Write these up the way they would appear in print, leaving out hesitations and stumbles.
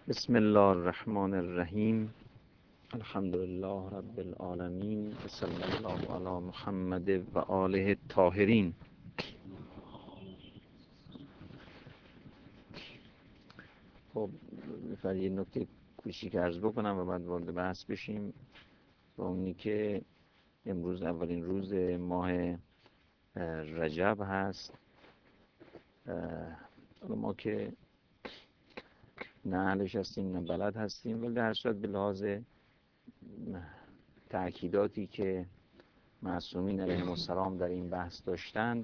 بسم الله الرحمن الرحیم. الحمد لله رب العالمین و صلی الله علی محمد و آله الطاهرین. خب می‌خوام یه نکته کوچیک عرض بکنم و بعد وارد بحث بشیم. و اونی که امروز اولین روز ماه رجب هست. ما که نه اهلش هستیم نه بلد هستیم، ولی در صورت به لحاظ تأکیداتی که معصومین علیهم السلام در این بحث داشتن،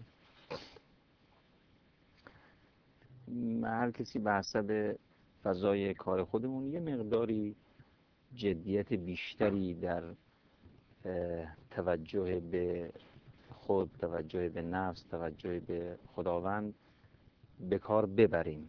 هر کسی به حسب فضای کار خودمون یه مقداری جدیت بیشتری در توجه به خود، توجه به نفس، توجه به خداوند به کار ببریم.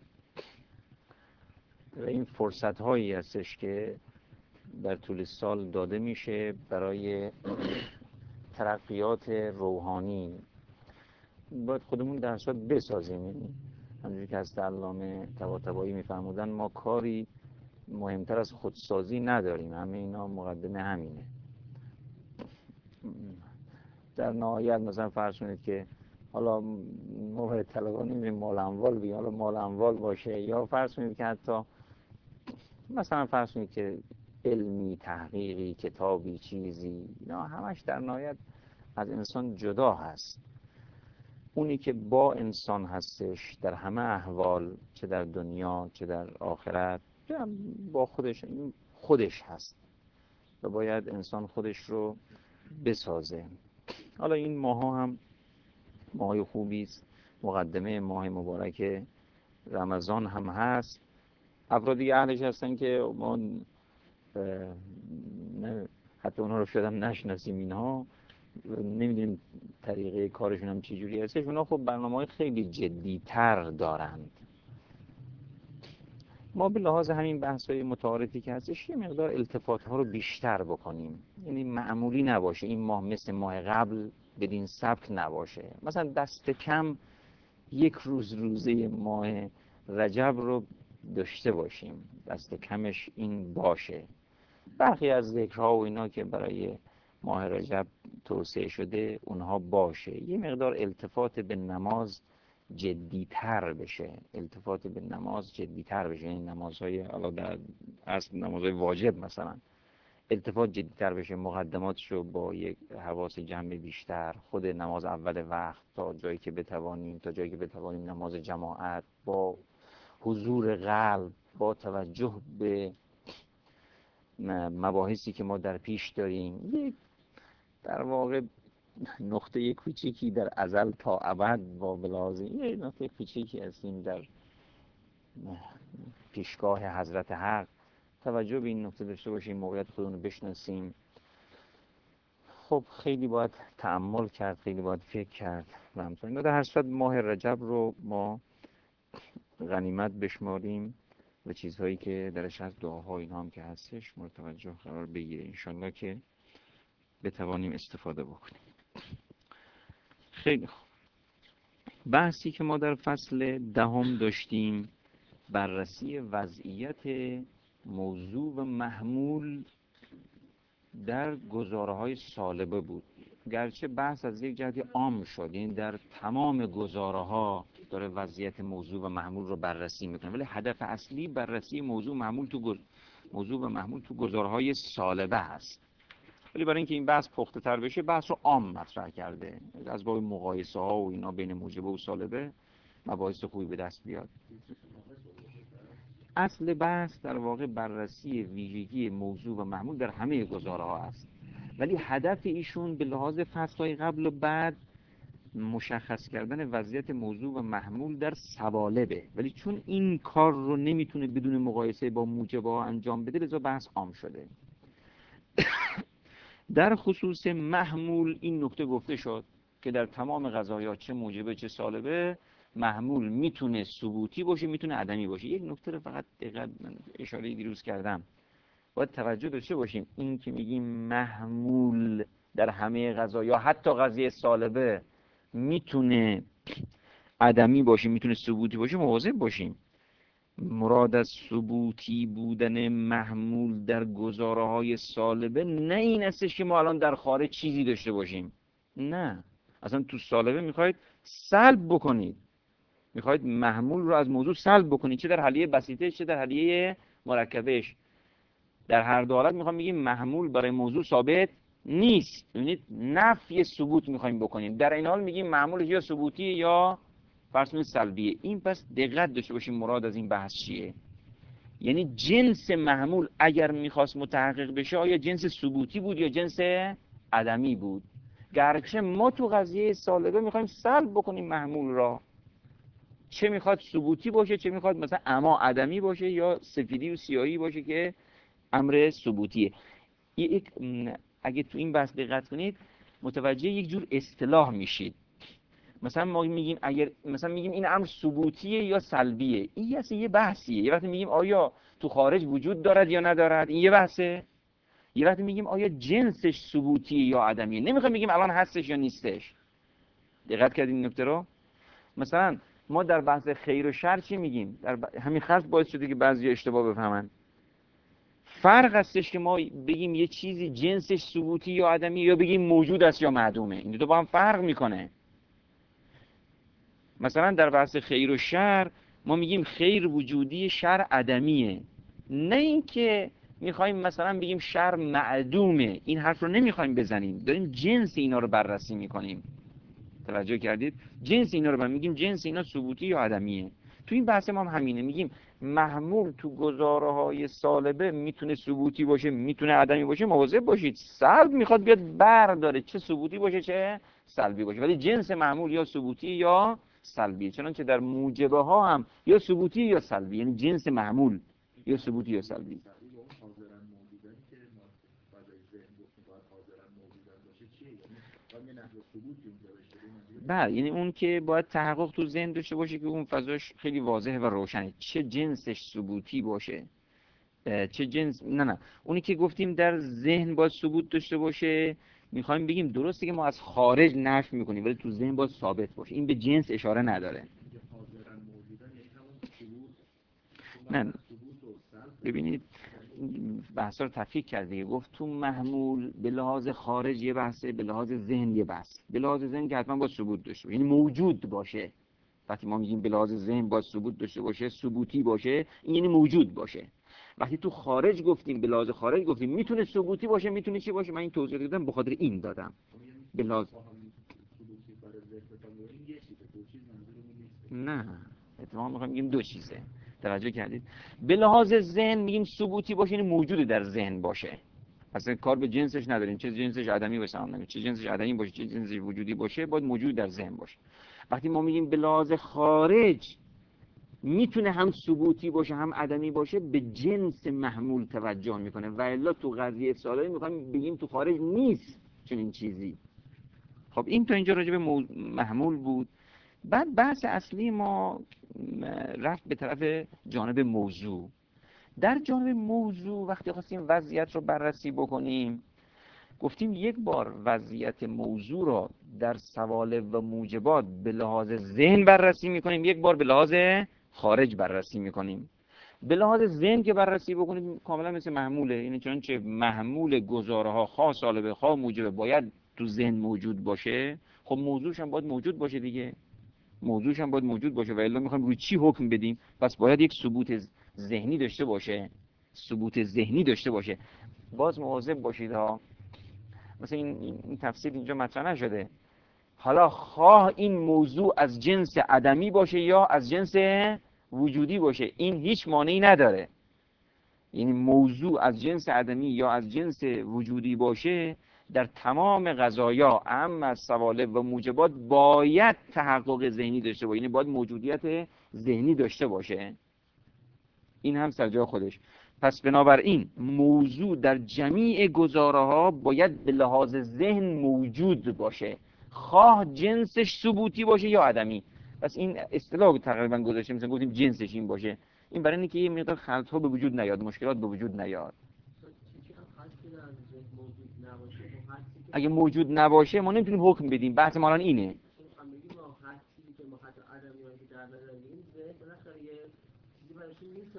و این فرصت هایی هستش که در طول سال داده میشه برای ترقیات روحانی. باید خودمون در صورت بسازیم. همونجوری که از علامه طباطبایی میفرمودن ما کاری مهمتر از خودسازی نداریم، همه اینا مقدمه همینه. در نهایت مثلا فرض کنید که حالا موقع طلبان نمیدونیم مال اموال بگیم، حالا مال اموال باشه، یا فرض کنید که حتی مثلا فرض کنید که علمی، تحقیقی، کتابی، چیزی، اینا همش در نهایت از انسان جدا هست. اونی که با انسان هستش در همه احوال، چه در دنیا چه در آخرت، با خودش هست و باید انسان خودش رو بسازه. حالا این ماها هم ماهای خوبی است، مقدمه ماه مبارک رمضان هم هست. افرادی اهلش هستن که ما حتی اونها رو شاید هم نشناسیم، اینها نمیدونیم طریقه کارشون هم چی جوری هستش. اونا خب برنامه‌های خیلی جدی‌تر دارند. ما به لحاظ همین بحث‌های متعارفی که هستش یه مقدار التفات‌ها رو بیشتر بکنیم، یعنی معمولی نباشه این ماه مثل ماه قبل بدین سبک نباشه. مثلا دست کم یک روزه ماه رجب رو داشته باشیم، دست کمش این باشه. برخی از ذکرها و اینا که برای ماه رجب توصیه شده اونها باشه. یه مقدار التفات به نماز جدی‌تر بشه، التفات به نماز جدی‌تر بشه. این نمازهای حالا در اصل نمازهای واجب مثلا التفات جدی‌تر بشه، مقدماتش رو با یک حواس جمع بیشتر، خود نماز اول وقت تا جایی که بتوانیم نماز جماعت با حضور قلب، با توجه به مباحثی که ما در پیش داریم. یک در واقع نقطه کوچیکی در ازل تا ابد با بلازی یه نقطه کوچیکی هستیم در پیشگاه حضرت حق. توجه به این نقطه داشته باشیم، موقعیت خودمون رو بشناسیم. خب خیلی باید تأمل کرد، خیلی باید فکر کرد و همچنین. در هر صورت ماه رجب رو ما غنیمت بشماریم و چیزهایی که درش از دعاها اینا هم که هستش مورد توجه قرار بگیره، انشالله که بتوانیم استفاده بکنیم. خیلی خوب. بحثی که ما در فصل دهم داشتیم بررسی وضعیت موضوع و محمول در گزاره‌های سالبه بود. گرچه بحث از یک جهتی عام شد، یعنی در تمام گزاره‌ها داره وضعیت موضوع و محمول رو بررسی میکنه، ولی هدف اصلی بررسی موضوع و محمول تو گزاره‌های سالبه هست. ولی برای اینکه این بحث پخته تر بشه بحث رو عام مطرح کرده، از باب مقایسه ها و اینا بین موجبه و سالبه مباحث خوبی به دست بیاد. اصل بحث در واقع بررسی ویژگی موضوع و محمول در همه گزاره ها است، ولی هدف ایشون به لحاظ فصلهای قبل و بعد مشخص کردن وضعیت موضوع و محمول در سوالبه. ولی چون این کار رو نمیتونه بدون مقایسه با موجبه ها انجام بده، لذا بحث عام شده. در خصوص محمول این نکته گفته شد که در تمام قضایا چه موجبه چه سالبه، محمول میتونه ثبوتی باشه میتونه عدمی باشه. یک نکته رو فقط دقت، من اشاره دیروز کردم، باید توجه داشته باشیم. این که میگیم محمول در همه قضایا حتی قضیه سالبه میتونه عدمی باشه میتونه ثبوتی باشه، مواظب باشیم. مراد از ثبوتی بودن محمول در گزاره‌های سالبه نه این استش که ما الان در خارج چیزی داشته باشیم، نه، اصلا تو سالبه میخواید سلب بکنید، میخواید محمول رو از موضوع سلب بکنید، چه در حلیه بسیطه چه در حلیه مرکبش. در هر دو حالت میخوام بگیم محمول برای موضوع ثابت نیست. ببینید نفی ثبوت میخوایم بکنیم، در این حال میگیم محمولش یا ثبوتی یا فرض کنید سلبیه. این پس دقت داشته باشیم مراد از این بحث چیه. یعنی جنس محمول اگر میخواست متحقق بشه آیا جنس ثبوتی بود یا جنس عدمی بود. گرچه ما تو قضیه سالبه میخوایم سلب بکنیم محمول را، چه میخواد ثبوتی باشه چه میخواد مثلا اما عدمی باشه یا سفیدی و سیاهی باشه که امر ثبوتیه. اگه تو این بحث دقت کنید متوجه یک جور اصطلاح میشید. مثلا ما میگیم اگر مثلا میگیم این امر ثبوتیه یا سلبیه، این اصلا یه بحثیه. یه وقتی میگیم آیا تو خارج وجود دارد یا ندارد، این یه بحثه. یه وقتی میگیم آیا جنسش ثبوتیه یا عدمیه، نمیخوایم بگیم الان هستش یا نیستش. دقت کردین این نکته رو؟ مثلا ما در بحث خیر و شر چی میگیم؟ همین خرص باعث شده که بعضی اشتباه بفهمن. فرق هستش که ما بگیم یه چیزی جنسش ثبوتی یا عدمی یا بگیم موجود است یا معدومه. این دو تا با هم فرق میکنه. مثلا در بحث خیر و شر ما میگیم خیر وجودی شر عدمیه، نه اینکه میخوایم مثلا بگیم شر معدومه. این حرف رو نمیخوایم بزنیم، داریم جنس اینا رو بررسی میکنیم. توجه کردید؟ جنس اینا رو میگیم جنس اینا ثبوتی یا عدمیه. تو این بحث ما هم همینه، میگیم محمول تو گزاره‌های سالبه میتونه ثبوتی باشه میتونه عدمی باشه. مواظب باشید سلب میخواد بیاد برداره، چه ثبوتی باشه چه سلبی باشه، ولی جنس محمول یا ثبوتی یا سلبی. چنانچه در موجبه ها هم یا ثبوتی یا سلبی، یعنی جنس محمول یا ثبوتی یا سلبی. بله، یعنی اون که باید تحقق تو ذهن داشته باشه که اون فضاش خیلی واضحه و روشنه، چه جنسش ثبوتی باشه چه جنس. نه اونی که گفتیم در ذهن باید ثبوت داشته باشه، میخوایم بگیم درسته که ما از خارج نفی میکنیم ولی تو ذهن باید ثابت باشه. این به جنس اشاره نداره. نه ببینید بحثا رو تفکیک کرد دیگه. گفت تو محمول به لحاظ خارج یه بحثه، به لحاظ ذهن یه بحث. به لحاظ ذهن که حتما باید ثبوت داشته باشه، یعنی موجود باشه. وقتی ما میگیم به لحاظ ذهن باید ثبوت داشته باشه، ثبوتی باشه، این یعنی موجود باشه. وقتی تو خارج گفتیم به لحاظ خارج گفتیم میتونه ثبوتی باشه میتونه چی باشه. من این توضیح دادم به خاطر این دادم. به لحاظ نه اتفاقا میخوام بگیم دو چیزه. توجه کردید؟ به لحاظ ذهن میگیم ثبوتی باشه یعنی موجود در ذهن باشه، اصلا کار به جنسش نداریم، چه جنسش عدمی باشه هم چه جنسش عدمی باشه چه جنسش وجودی باشه باید موجود در ذهن باشه. وقتی ما میگیم به لحاظ خارج میتونه هم ثبوتی باشه هم عدمی باشه، به جنس محمول توجه میکنه. و الا تو قضیه سالایی میخوایم بگیم تو خارج نیست چنین چیزی. خب این تا اینجا راجع به محمول بود. بعد بحث اصلی ما رفت به طرف جانب موضوع. در جانب موضوع وقتی خواستیم وضعیت رو بررسی بکنیم گفتیم یک بار وضعیت موضوع رو در سوالب و موجبات به لحاظ ذهن بررسی میکنیم، یک بار به لحاظ خارج بررسی میکنیم. به لحاظ ذهن که بررسی بکنیم کاملا مثل محموله، یعنی چنانچه محمول گزاره ها خواه سالبه خواه موجبه باید تو ذهن موجود باشه، خب موضوعش هم باید موجود باشه دیگه. موضوعش هم باید موجود باشه و الا میخوایم روی چی حکم بدیم؟ پس باید یک ثبوت ذهنی داشته باشه. ثبوت ذهنی داشته باشه. باز مواظب باشید ها، مثلا این تفسیر اینجا مطرح نشده. حالا خواه این موضوع از جنس عدمی باشه یا از جنس وجودی باشه این هیچ مانعی نداره. یعنی موضوع از جنس عدمی یا از جنس وجودی باشه در تمام قضایا اما از سوالب و موجبات باید تحقق ذهنی داشته باشه، یعنی باید موجودیت ذهنی داشته باشه. این هم سر جای خودش. پس بنابراین موضوع در جمیع گزاره ها باید به لحاظ ذهن موجود باشه، خواه جنسش ثبوتی باشه یا عدمی. پس این اصطلاح تقریبا گذاشته مثلا گفتیم جنسش این باشه. این برای اینه که یه مقدار خلط ها به وجود نیاد، مشکلات به وجود نیاد. اگه موجود نباشه ما نمیتونیم حکم بدیم. بحث ما الان اینه.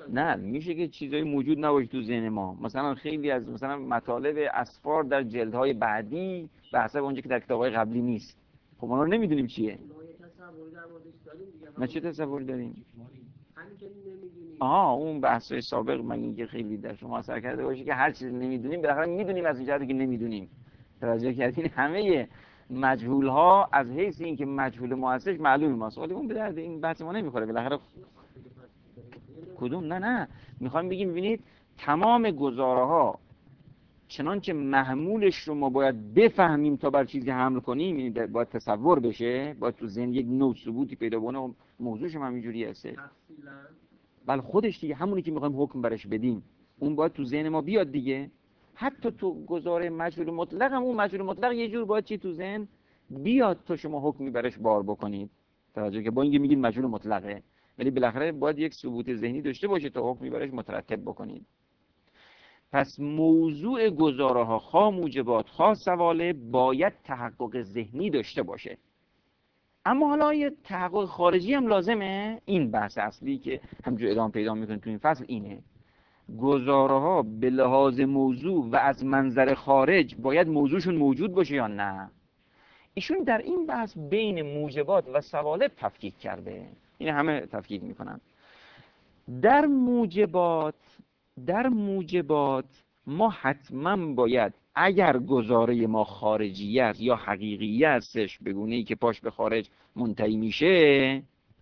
نه میشه که چیزایی موجود نباشه تو ذهن ما. مثلا خیلی از مثلا مطالب اسفار در جلدهای بعدی به حسب اونجا که در کتاب‌های قبلی نیست. خب ما رو نمیدونیم چیه. ما چه تصوری داریم؟ اون بحث‌های سابق من اینکه خیلی در شما اثر کرده باشه که هر چیزی نمیدونیم بالاخره میدونیم از اینجا که نمیدونیم. توجه کردین؟ همه مجهول ها از حیث اینکه مجهول ما هستش معلوم ماست، ولی اون به درد این بحث ما نمیخوره. بالاخره کدوم؟ نه میخوام بگیم ببینید تمام گزاره ها چنانچه محمولش رو ما باید بفهمیم تا بر چیزی حمل کنیم، یعنی باید تصور بشه، باید تو ذهن یک نوع ثبوتی پیدا کنه و موضوعش هم همینجوری هسته. بله خودش دیگه همونی که میخوایم حکم برش بدیم اون باید تو ذهن ما بیاد دیگه. حتی تو گزاره مجهول مطلق هم اون مجهول مطلق یه جور باید چی تو ذهن بیاد تا شما حکمی برش بار بکنید. توجه که با اینکه میگید مجهول مطلقه ولی بالاخره باید یک ثبوت ذهنی داشته باشه تا حکمی برش مترتب بکنید. پس موضوع گزاره ها خواه موجبات خواه سواله باید تحقق ذهنی داشته باشه. اما حالا یه تحقق خارجی هم لازمه. این بحث اصلی که همجور ادامه پیدا میکنه تو این فصل اینه: گزاره ها به لحاظ موضوع و از منظر خارج باید موضوعشون موجود باشه یا نه. ایشون در این بحث بین موجبات و سوالب تفکیک کرده. این همه تفکیک میکنن. در موجبات ما حتما باید اگر گزاره ما خارجی است یا حقیقی هستش به گونه‌ای که پاش به خارج منتهی میشه،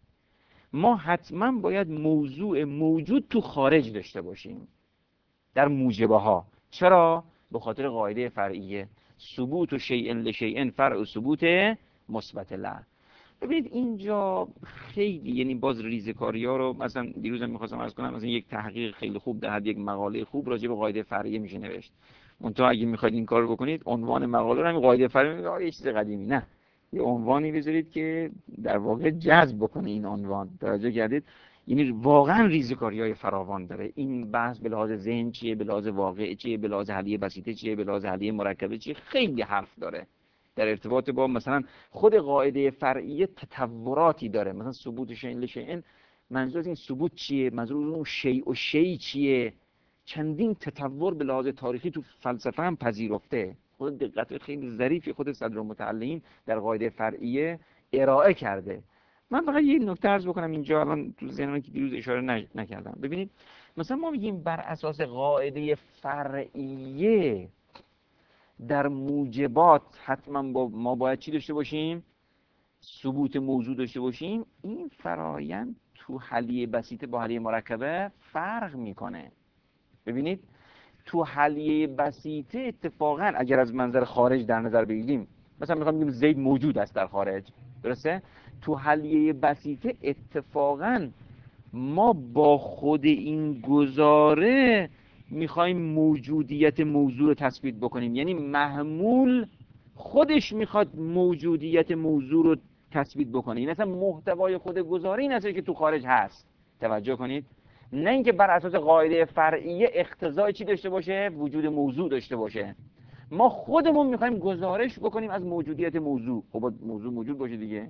ما حتما باید موضوع موجود تو خارج داشته باشیم در موجبه ها. چرا؟ به خاطر قاعده فرعیه ثبوت شیء لشیء فرع ثبوت مثبت له. ببینید اینجا خیلی یعنی باز ریزکاری ها رو مثلا دیروزم می‌خواستم عرض کنم، مثلا یک تحقیق خیلی خوب در حد یک مقاله خوب راجع به قاعده فرعیه میشه نوشت. منتها اگه می‌خواید این کارو بکنید عنوان مقاله رو همین قاعده فرعیه میگه یه چیز قدیمی، نه یه عنوانی بذارید که در واقع جذب بکنه این عنوان. توجه کردید؟ یعنی واقعا ریزکاری‌های فراوان داره این بحث. به لحاظ ذهن چیه، به لحاظ واقع چیه، به لحاظ حلیه بسیطه چیه، به لحاظ حلیه مرکبه چیه، خیلی حرف داره در ارتباط با مثلا خود قاعده فرعیه. تطوراتی داره، مثلا ثبوت شیء لشیء، منظور از این ثبوت چیه، منظور اون شیء و شیء چیه، چندین تطور به لحاظ تاریخی تو فلسفه هم پذیرفته. خود دقت خیلی ظریفی خود صدرالمتعلمین در قاعده فرعیه ارائه کرده. من فقط یه نکته عرض بکنم اینجا الان تو ذهنم که دیروز اشاره نکردم. ببینید مثلا ما میگیم بر اساس قاعده فرعیه در موجبات حتما ما باید چی داشته باشیم؟ ثبوت موضوع داشته باشیم. این فرایند تو حلیه بسیطه با حلیه مرکبه فرق میکنه. ببینید تو حلیه بسیطه اتفاقا اگر از منظر خارج در نظر بگیریم، مثلا میخوام بگیم زید موجود است در خارج، درسته؟ تو حلیه بسیطه اتفاقا ما با خود این گزاره میخوایم موجودیت موضوع رو تثبیت بکنیم. یعنی محمول خودش میخواد موجودیت موضوع رو تثبیت بکنه. این مثلا محتوای خود گزاره این است که تو خارج هست. توجه کنید، نه اینکه بر اساس قاعده فرعیه اقتضای چی داشته باشه؟ وجود موضوع داشته باشه. ما خودمون میخوایم گزارش بکنیم از موجودیت موضوع. خب موضوع موجود باشه دیگه.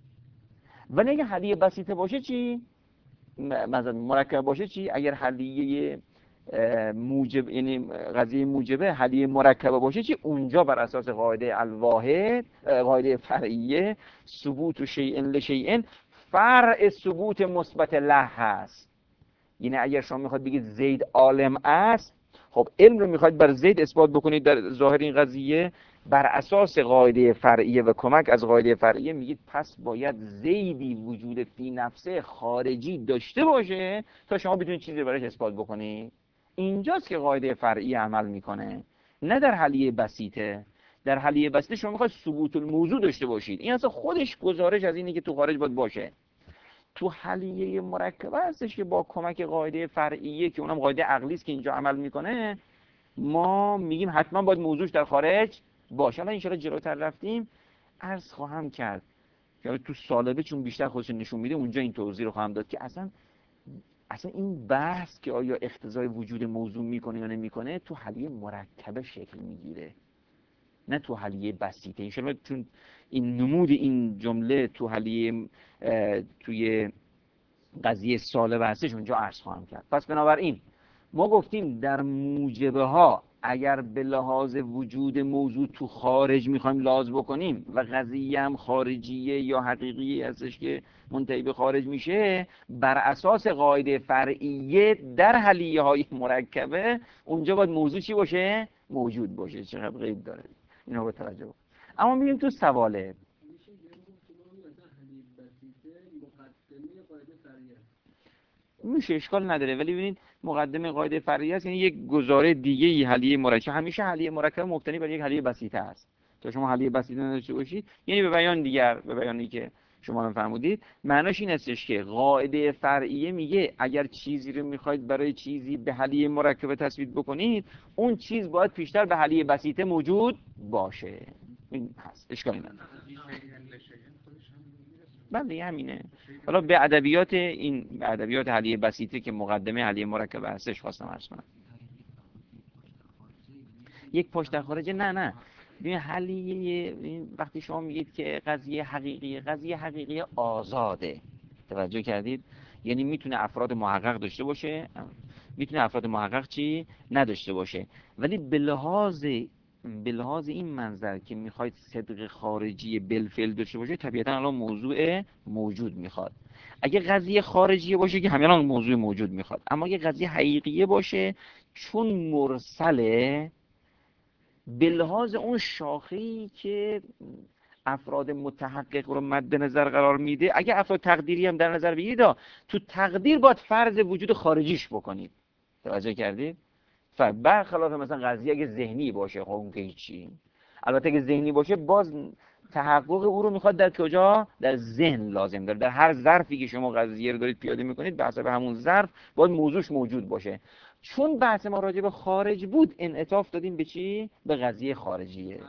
ولی اگه حلیه بسیطه باشه چی؟ مثلا مرکب باشه چی؟ اگر حلیه موجب یعنی قضیه موجبه حلیه مرکبه باشه چی؟ اونجا بر اساس قاعده الواحد قاعده فرعیه ثبوت شیء لشیء فرع ثبوت مثبت له هست. یعنی اگر شما میخواد بگید زید عالم است، خب علم رو میخواد بر زید اثبات بکنید در ظاهر این قضیه، بر اساس قاعده فرعیه و کمک از قاعده فرعیه میگید پس باید زیدی وجود فی نفسه خارجی داشته باشه تا شما بتونید چیزی براش اثبات بکنید. اینجاست که قاعده فرعیه عمل میکنه، نه در حلیه بسیطه. در حلیه بسیطه شما میخواید ثبوت الموضوع داشته باشید، این اصلا خودش گزارش از اینه که تو خارج باید باشه. تو حلیه مرکبه هستش که با کمک قاعده فرعیه که اونم قاعده عقلی است که اینجا عمل میکنه، ما میگیم حتما باید موضوعش در خارج باشه. حالا ان شاء الله جلوتر رفتیم عرض خواهم کرد که تو سالبه چون بیشتر خودش نشون میده اونجا این توضیح رو خواهم داد که اصلا این بحث که آیا اقتضای وجود موضوع میکنه یا نمیکنه تو حلیه مرکبه شکل میگیره، نه تو حلیه بسیطه. ان شاء الله چون این نمود این جمله تو حلیه توی قضیه سالب هستش اونجا عرض خواهم کرد. پس بنابراین ما گفتیم در موجبه ها اگر به لحاظ وجود موضوع تو خارج میخوایم لحاظ بکنیم و قضیه هم خارجیه یا حقیقی هستش که منتهی به خارج میشه، بر اساس قاعده فرعیه در حلیه های مرکبه اونجا باید موضوع چی باشه؟ موجود باشه. چقدر قید داره اینا رو توجه بکن. اما میریم تو سواله. میشه، اشکال نداره، ولی ببینید مقدمه قاعده فرعی است، یعنی یک گزاره دیگه ای حلیه مرکب. همیشه حلیه مرکب مبتنی بر یک حلیه بسیطه است. تا شما حلیه بسیطه نداشته باشید، یعنی به بیان دیگر، به بیانی که شما هم فرمودید، معناش این هستش که قاعده فرعیه میگه اگر چیزی رو میخواید برای چیزی به حلیه مرکب تثبیت بکنید، اون چیز باید پیشتر به حلیه بسیطه موجود باشه. این هست، اشکالی نداره. بله همینه. حالا به ادبیات حلیه بسیطه که مقدمه حلیه مرکب هستش خواستم عرض کنم. یک پشت خارجه نه ببین حلیه، وقتی شما میگید که قضیه حقیقی آزاده، توجه کردید؟ یعنی میتونه افراد محقق داشته باشه، میتونه افراد محقق چی نداشته باشه، ولی به لحاظ این منظر که میخواید صدق خارجی بالفعل داشته باشه، طبیعتا الان موضوع موجود میخواد. اگه قضیه خارجیه باشه که همین موضوع موجود میخواد، اما اگه قضیه حقیقیه باشه، چون مرسله، به لحاظ اون شاخه‌ای که افراد متحقق رو مد نظر قرار میده، اگه افراد تقدیری هم در نظر بگیرید، تو تقدیر باید فرض وجود خارجیش بکنید. توجه کردید؟ برخلاف مثلا قضیه اگه ذهنی باشه، خب اون که هیچی. البته اگه ذهنی باشه، باز تحقق او رو میخواد در کجا؟ در ذهن لازم داره. در هر ظرفی که شما قضیه رو دارید پیاده میکنید، به حسب همون ظرف باید موضوعش موجود باشه. چون بحث ما راجع به خارج بود، انعطاف دادیم به چی؟ به قضیه خارجیه.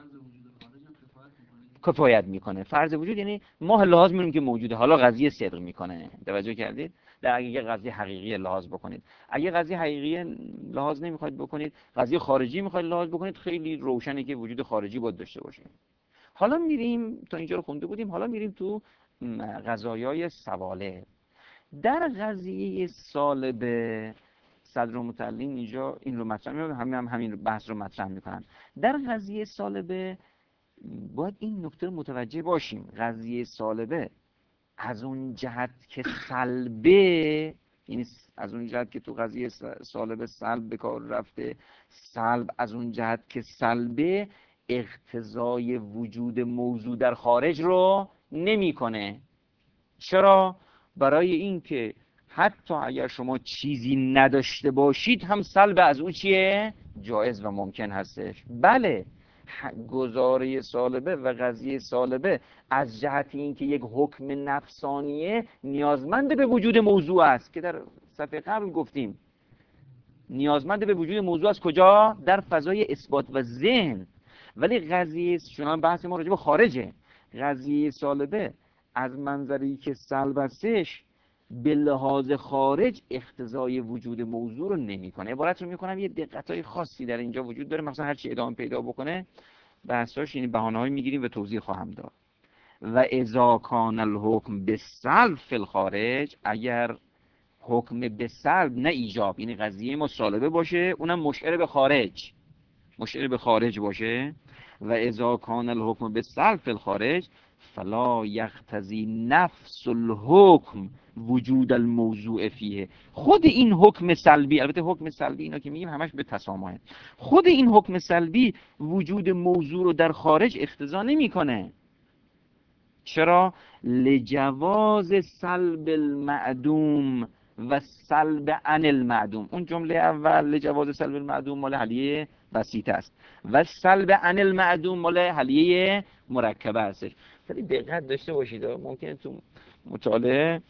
کفایت میکنه. فرض وجود یعنی ما لحاظ می‌کنیم که موجوده، حالا قضیه صدق میکنه. توجه کردید؟ در اگه قضیه حقیقی لحاظ بکنید. اگه قضیه حقیقی لحاظ نمیخواید بکنید، قضیه خارجی میخواید لحاظ بکنید، خیلی روشنه که وجود خارجی باید داشته باشه. حالا میریم، تا اینجا رو خونده بودیم، حالا میریم تو قضایای سواله. در قضیه سالبه صدر و متعلین اینجا این رو مطرح میکنن، همین بحث رو مطرح میکنن. در قضیه سالبه باید این نکته رو متوجه باشیم. قضیه سالبه از اون جهت که سلبه، یعنی از اون جهت که تو قضیه سالبه سلب به کار رفته، سلب از اون جهت که سلبه اقتضای وجود موضوع در خارج رو نمیکنه. چرا؟ برای اینکه حتی اگر شما چیزی نداشته باشید، هم سلب از اون چیه؟ جایز و ممکن هستش. بله، گزاره سالبه و قضیه سالبه از جهت اینکه یک حکم نفسانیه نیازمند به وجود موضوع است، که در صفحه قبل گفتیم نیازمند به وجود موضوع است. کجا؟ در فضای اثبات و ذهن. ولی قضیه، چون بحث ما راجع به خارجه، قضیه سالبه از منظری که سلب هستش، به لحاظ خارج اقتضای وجود موضوع رو نمیکنه. عبارت رو میکنم یه دقتای خاصی در اینجا وجود داره، مثلا هر چی ادامه پیدا بکنه بحثاش، یعنی بهانه‌ای میگیریم و توضیح خواهم داد. و اذا کان الحکم بالسلب فی الخارج، اگر حکم به سلب نه ایجاب، یعنی قضیه ما سالبه باشه، اونم مشعر به خارج باشه. و اذا کان الحکم بالسلب فی الخارج فلا یقتضی نفس الحکم وجود الموضوع فیه. خود این حکم سلبی، البته حکم سلبی اینا که میگیم همش به تسامحه، خود این حکم سلبی وجود موضوع رو در خارج اقتضا نمیکنه. چرا؟ لجواز سلب المعدوم و سلب عن المعدوم. اون جمله اول لجواز سلب المعدوم مال حلیه بسیطه است و سلب عن المعدوم مال حلیه مرکبه هستش. ولی دقت داشته باشید، ممکنه تو مطالعه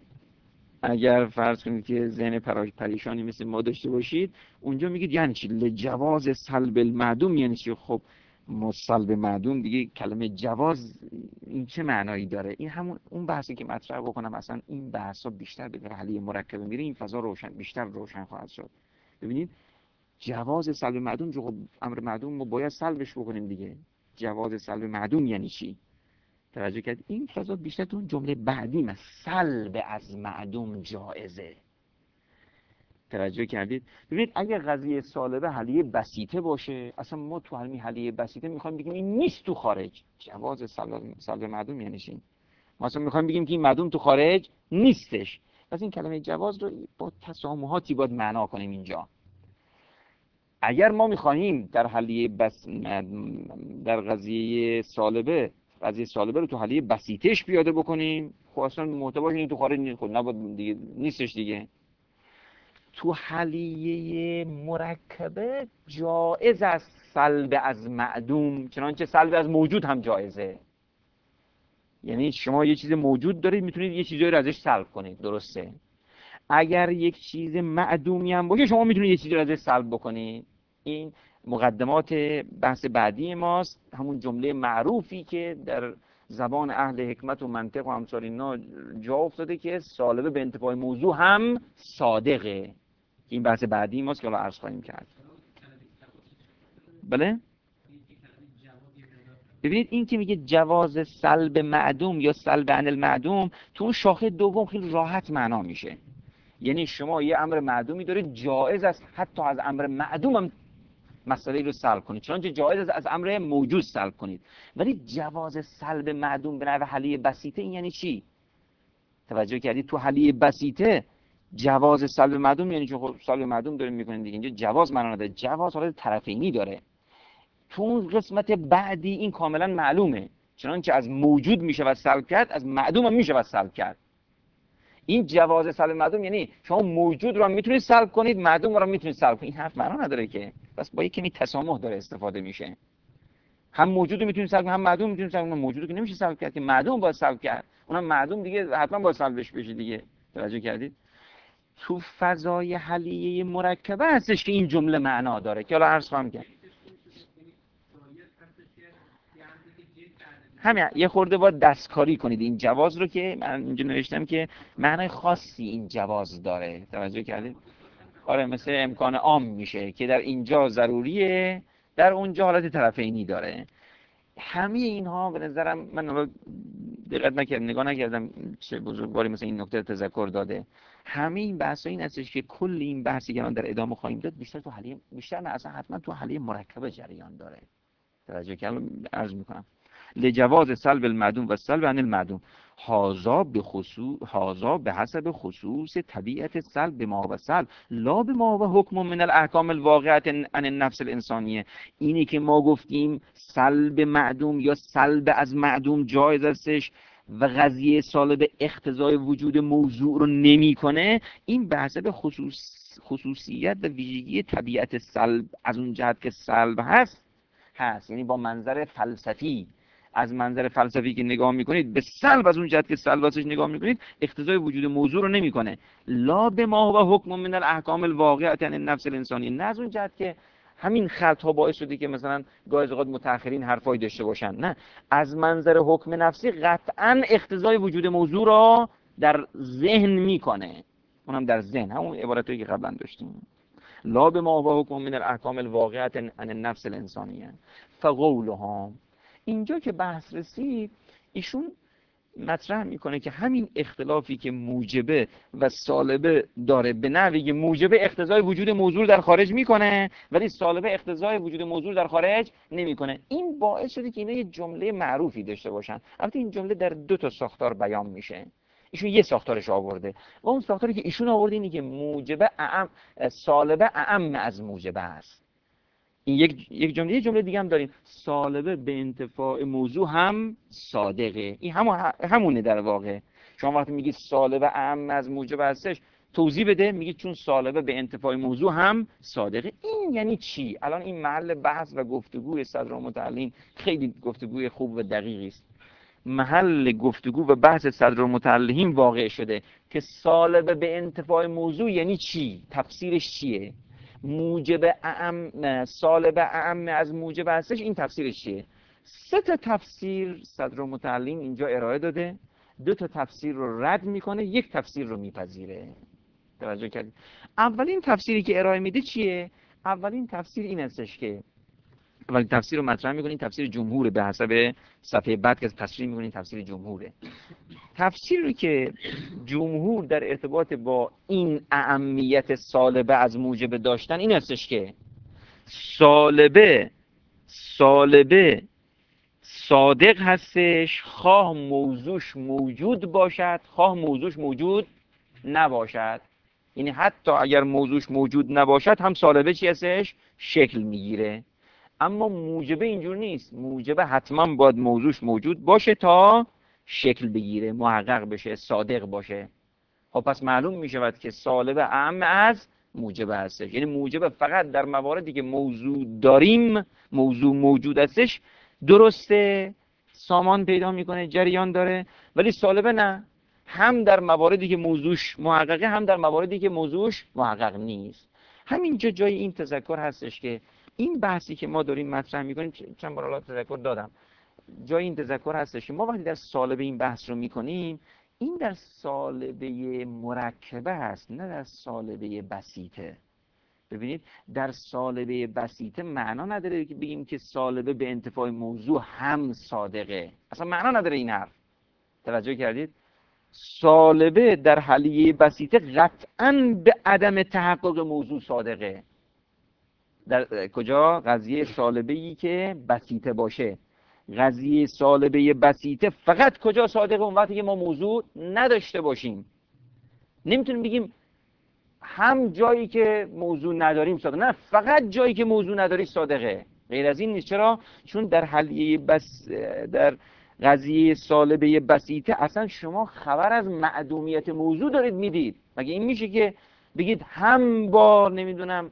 اگر فرض کنید که ذهن پریشانی مثل ما داشته باشید، اونجا میگید یعنی چی لجواز سلب المعدوم؟ یعنی چی؟ خب سلب معدوم دیگه، کلمه جواز این چه معنایی داره؟ این همون اون بحثی که مطرح بکنم، اصلا این بحثا بیشتر به حلیه مرکبه میره، این فضا بیشتر روشن خواهد شد. ببینید جواز سلب معدوم، خب امر معدوم ما باید سلبش بکنیم دیگه. جواز سلب معدوم یعنی چی؟ توجه کرد این تضاد بیشتر تو اون جمله بعدی من سلب از معدوم جایزه. توجه کردید؟ ببینید اگه قضیه سالبه حلیه بسیطه باشه، اصلا ما تو همین حلیه بسیطه میخوایم بگیم این نیست تو خارج. جواز سلب معدوم یعنی چی؟ ما اصلا میخوایم بگیم که این معدوم تو خارج نیستش. پس این کلمه جواز رو با تسامحاتی باید معنا کنیم اینجا. اگر ما میخواهیم در حلیه در قضیه سالبه رو تو حلیه بسیطش پیاده بکنیم، خب اصلا محتواش این تو خارج نیست، خب نباید دیگه، نیستش دیگه. تو حلیه مرکبه جایز از سلب از معدوم، چنانچه سلب از موجود هم جایزه. یعنی شما یه چیز موجود دارید، میتونید یه چیزی رو ازش سلب کنید، درسته؟ اگر یک چیز معدومی هم باشه شما میتونید یه چیزی رو ازش سلب بکنید. این مقدمات بحث بعدی ماست، همون جمله معروفی که در زبان اهل حکمت و منطق و امثال اینا جا افتاده که سالبه به انتفاع موضوع هم صادقه. این بحث بعدی ماست که حالا عرض خواهیم کرد. بله؟ ببینید این که میگه جواز سلب معدوم یا سلب عن المعدوم، تو اون شاخه دوم خیلی راحت معنا میشه. یعنی شما یه امر معدومی دارید، جایز است حتی از امر معدوم هم مسئله رو سلب کنید، چنانچه جایز است از امر موجود سلب کنید. ولی جواز سلب معدوم به نحو حلیه بسیطه این یعنی چی؟ توجه کردید؟ تو حلیه بسیطه جواز سلب معدوم یعنی چون خب سلب معدوم داریم میکنید دیگه، اینجا جواز معنا نداره، جواز حالت طرفینی داره. تو اون قسمت بعدی این کاملا معلومه، چنانچه از موجود میشه و سلب کرد، از معدوم هم میشه و سلب کرد. این جواز سلب معدوم یعنی شما موجود رو هم میتونید سلب کنید، معدوم رو هم میتونید سلب کنید. این حرف معنا نداره که، بس با یک کمی تسامح داره استفاده میشه. هم موجود رو میتونید سلب کنید، هم معدوم میتونید سلب کنید. موجود رو که نمیشه سلب کرد که، معدوم باید سلب کرد. اونم معدوم دیگه حتما باید سلبش بشه دیگه. توجه کردید؟ تو فضای حلیه مرکبه هستش که این جمله معنا داره که حالا عرض خواهم کرد. همین یه خورده باید دستکاری کنید این جواز رو که من اینجا نوشتم که معنای خاصی این جواز داره. توجه کردید؟ آره، مثل امکان عام میشه که در اینجا ضروریه، در اونجا حالت طرفینی داره. همه اینها به نظرم، من حالا دقت نکردم، نگاه نکردم چه بزرگواری مثلا این نکته تذکر داده. همه این بحثا این هستش که کل این بحثی که من در ادامه خواهیم داد بیشتر تو حلیه، بیشتر نه اصلا حتما تو حلیه مرکبه جریان داره. توجه کردم؟ عرض میکنم لجواز سلب المعدوم و سلب عن المعدوم هذا به حسب خصوص طبیعت سلب بما و سلب لا بما و حکم من الاحکام الواقعه عن النفس الانسانیه. اینی که ما گفتیم سلب معدوم یا سلب از معدوم جایز استش و قضیه سالب اقتضای وجود موضوع رو نمیکنه، این به حسب خصوصیت و ویژگی طبیعت سلب از اون جهت که سلب هست، یعنی با منظر فلسفی، از منظر فلسفی که نگاه میکنید به سلب از اون جهت که سلب ازش نگاه میکنید، اقتضای وجود موضوع رو نمیکنه. لا به ما و حکم من الاحکام الواقعه عن النفس الانسانی، نه از اون جهت که همین خلط ها باعث شده که مثلا گاهی اوقات متأخرین حرفایی داشته باشن، نه، از منظر حکم نفسی قطعا اقتضای وجود موضوع را در ذهن میکنه، اونم در ذهن، همون عبارتی که قبلا داشتیم. لا به ما و حکم من الاحکام الواقعه عن النفس الانسانیه. فقولها، اینجا که بحث رسید ایشون مطرح میکنه که همین اختلافی که موجبه و سالبه داره به نحوی موجبه اقتضای وجود موضوع در خارج میکنه ولی سالبه اقتضای وجود موضوع در خارج نمیکنه. این باعث شده که اینا یه جمله معروفی داشته باشن. البته این جمله در دو تا ساختار بیان میشه، ایشون یه ساختارش آورده و اون ساختاری که ایشون آورده اینه که موجبه اعم، سالبه اعم از موجبه است. این یک جمله دیگه هم داریم، سالبه به انتفاع موضوع هم صادقه. این همونه در واقع. شما وقتی میگید سالبه اعم از موجبه هستش، توضیح بده، میگید چون سالبه به انتفاع موضوع هم صادقه. این یعنی چی؟ الان این محل بحث و گفتگوی صدرالمتعلین، خیلی گفتگوی خوب و دقیقی است. محل گفتگو و بحث صدرالمتعلین واقع شده که سالبه به انتفاع موضوع یعنی چی؟ تفسیرش چیه؟ موجب اعم، سالب اعم از موجب هستش، این تفسیرش چیه؟ سه تا تفسیر صدرالمتعلین اینجا ارائه داده، دو تا تفسیر رو رد میکنه، یک تفسیر رو میپذیره. توجه کردید؟ اولین تفسیری که ارائه میده چیه؟ اولین تفسیر این هستش که اول تفسیر رو مطرح می‌کنین، تفسیر جمهور به حسب صفحه بعد که تصریح می‌کنین تفسیر جمهوره. تفسیر رو که جمهور در ارتباط با این اهمیت سالبه از موجبه داشتن این هستش که سالبه صادق هستش خواه موضوعش موجود باشد خواه موضوعش موجود نباشد. یعنی حتی اگر موضوعش موجود نباشد هم سالبه چی هستش؟ شکل میگیره. اما موجبه اینجور نیست. موجبه حتما باید موضوعش موجود باشه تا شکل بگیره، محقق بشه، صادق باشه. خب پس معلوم می شود که سالبه اعم از موجبه هستش. یعنی موجبه فقط در مواردی که موضوع داریم، موضوع موجود هستش درسته، سامان پیدا میکنه، جریان داره، ولی سالبه نه. هم در مواردی که موضوعش محققه، هم در مواردی که موضوعش محقق نیست. همینجا جای این تذکر هستش که این بحثی که ما داریم مطرح میکنیم، چند بار تذکر دادم، جای این تذکر هستش که ما وقتی در سالبه این بحث رو میکنیم، این در سالبه مرکبه هست، نه در سالبه بسیطه. ببینید در سالبه بسیطه معنا نداره که بگیم که سالبه به انتفاع موضوع هم صادقه، اصلا معنا نداره این حرف. توجه کردید؟ سالبه در حلیه بسیطه قطعاً به عدم تحقق موضوع صادقه. در کجا؟ قضیه سالبه ای که بسیطه باشه. قضیه سالبه بسیطه فقط کجا صادقه؟ اون وقتی که ما موضوع نداشته باشیم. نمیتونیم بگیم هم جایی که موضوع نداریم صادقه، نه، فقط جایی که موضوع نداری صادقه، غیر از این نیست. چرا؟ چون در حلیه در قضیه سالبه بسیطه اصلا شما خبر از معدومیت موضوع دارید میدید. مگه این میشه که بگید هم با نمیدونم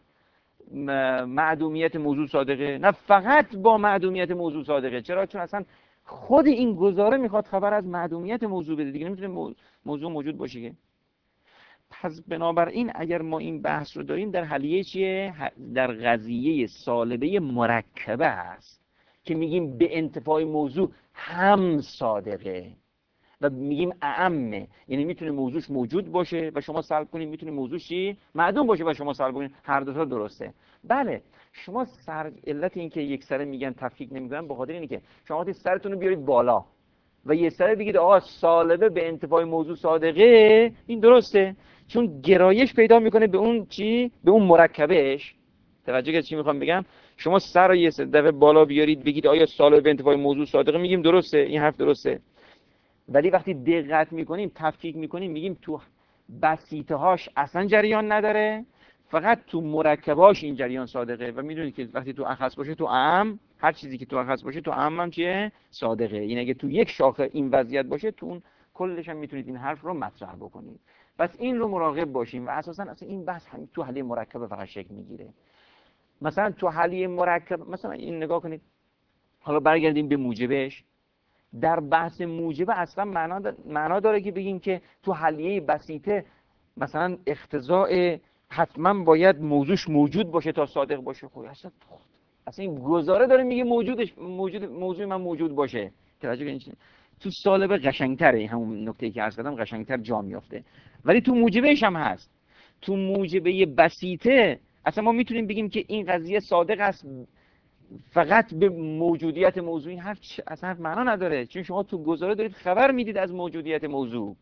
معدومیت موضوع صادقه؟ نه، فقط با معدومیت موضوع صادقه. چرا؟ چون اصلا خود این گزاره میخواد خبر از معدومیت موضوع بده دیگه، نمیتونه موضوع موجود باشه که. پس بنابراین اگر ما این بحث رو داریم در حلیه چیه؟ در قضیه سالبه مرکبه هست که میگیم به انتفاع موضوع هم صادقه و میگیم اعمه، یعنی میتونه موضوعش موجود باشه و شما سلب کنید، میتونه موضوعش چی؟ معدوم باشه و شما سلب کنید. هر دو تا درسته. بله، شما علت این که یک سره میگن تفکیک نمیکنن به خاطر اینه که شما وقتی سرتون رو بیارید بالا و یه سره بگید آقا سالبه به انتفاع موضوع صادقه، این درسته، چون گرایش پیدا میکنه به اون چی؟ به اون مرکبش. توجه که چی میخوام بگم؟ شما سر رو یه دفعه بالا بیارید بگید آیا سالبه به انتفاع موضوع صادقه، میگیم درسته، این حرف درسته. ولی وقتی دقت میکنیم، تفکیک میکنیم، میگیم تو بسیطه هاش اصلا جریان نداره، فقط تو مرکباش این جریان صادقه. و میدونید که وقتی تو اخص باشه تو اعم، هر چیزی که تو اخص باشه تو اعم هم چیه؟ صادقه. این اگه تو یک شاخه این وضعیت باشه تو اون کلش هم میتونید این حرف رو مطرح بکنید. پس این رو مراقب باشیم و اساسا این بحث هم تو حلیه مرکبه فقط شکل میگیره. مثلا تو حلیه مرکب مثلا این نگاه کنید، حالا برگردیم به موجبش. در بحث موجبه اصلا معنا داره که بگیم که تو حلیه بسیطه مثلا اقتضاء حتما باید موضوعش موجود باشه تا صادق باشه. خب اصلا این گزاره داره میگه موضوع من موجود باشه. توجه کنید تو سالبه قشنگتره، همون نکته‌ای که عرض کردم قشنگتر جا میافته، ولی تو موجبهش هم هست. تو موجبه بسیطه اصلا ما میتونیم بگیم که این قضیه صادق است فقط به موجودیت موضوع. این حرف اصلا معنا نداره، چون شما تو گزاره دارید خبر میدید از موجودیت موضوع.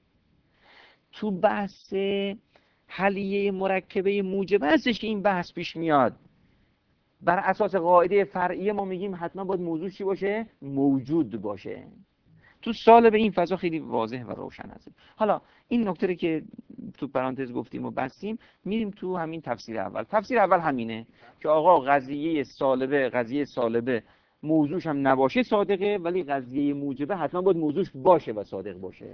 تو بحث حلیه مرکبه موجبه هستش که این بحث پیش میاد. بر اساس قاعده فرعیه ما میگیم حتما باید موضوع چی باشه؟ موجود باشه. تو سالبه این فضا خیلی واضح و روشن هست. حالا این نکته رو که تو پرانتز گفتیم و بستیم، میریم تو همین تفسیر اول. تفسیر اول همینه که آقا قضیه سالبه موضوعش هم نباشه صادقه، ولی قضیه موجبه حتما باید موضوعش باشه و صادق باشه.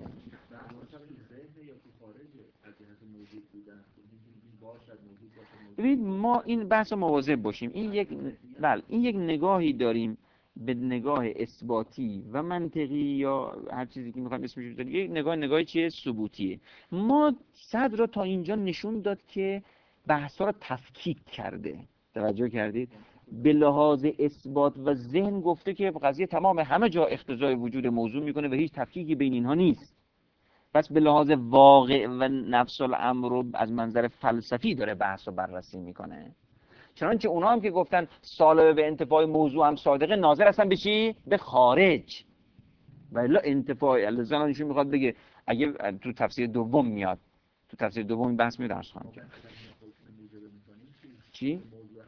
ببینید ما این بحث رو مواظب باشیم. این یک نگاهی داریم به نگاه اثباتی و منطقی یا هر چیزی که میخوایم اسمش رو بذاریم. یک نگاه چیه؟ ثبوتیه. ما صدر رو تا اینجا نشون داد که بحثا رو تفکیک کرده. توجه کردید؟ به لحاظ اثبات و ذهن گفته که قضیه تمام همه جا اقتضای وجود موضوع میکنه و هیچ تفکیکی بین اینها نیست. پس به لحاظ واقع و نفس الامر رو از منظر فلسفی داره بحث رو بررسی میکنه. چنانچه اونا هم که گفتن سالبه به انتفاع موضوع هم صادقه، ناظر هستن به چی؟ به خارج. ولی انتفاع الزام ایشون میخواد بگه اگه تو تفسیر دوم میاد، تو تفسیر دوم این بحث میاد درس خواهم کرد. چی؟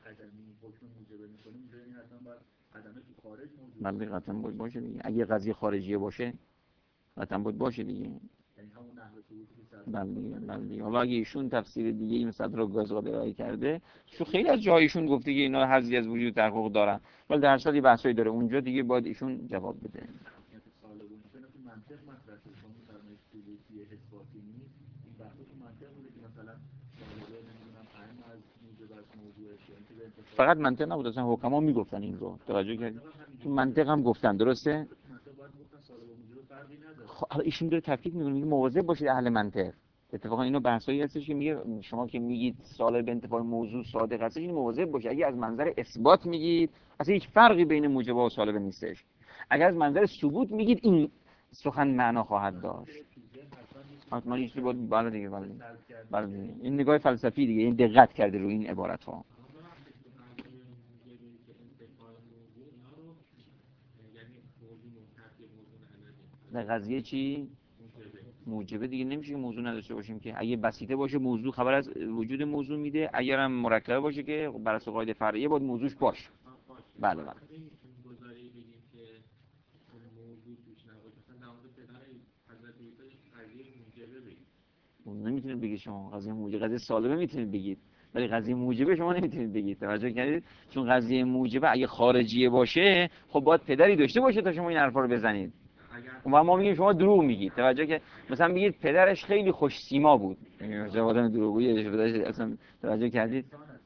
بله قطعا باید باشه دیگه. اگه قضیه خارجیه باشه قطعا باید باشه دیگه. بله. حالا اگه ایشون تفسیر دیگه این صدر گازقاده ارائه کرده، چون خیلی از جایشون گفته که اینا حظی از وجود تحقق دارن، ولی در اصل یه بحثایی داره اونجا دیگه باید ایشون جواب بده. فقط منطق نبود، اصلا حکما میگفتن این رو، توجه کردید؟ تو منطق هم گفتن، درسته؟ حالا ایشون داره تفکیک میکنه، میگه مواظب باشید اهل منطق. اتفاقا اینو بحثایی هستش که میگه شما که میگید سال به انتفاع موضوع صادق هستش، این مواظب باشید. اگه از منظر اثبات میگید اصلا هیچ فرقی بین موجب و سالب نیستش. اگر از منظر ثبوت میگید این سخن معنا خواهد داشت. حتما هیچ بود. بله دیگه. این نگاه فلسفی دیگه، این دقت کرده روی این عبارت ها. در قضیه چی؟ موجبه دیگه نمیشه که موضوع نداشته باشیم که. اگه بسیطه باشه موضوع خبر از وجود موضوع میده، اگر هم مرکبه باشه که بر اساس قاعده فرعیه باید موضوعش باشه. بله. نمیتونید بگید شما قضیه موجبه، قضیه سالبه میتونید بگید، ولی قضیه موجبه شما نمیتونید بگید. توجه کردید؟ چون قضیه موجبه اگه خارجیه باشه خب باید پدری داشته باشه تا شما این حرفا رو بزنید. و ما میگیم شما دروغ میگید. توجه که مثلا میگید پدرش خیلی خوش سیما بود، جواب دروغگویی اصلا. توجه کردید؟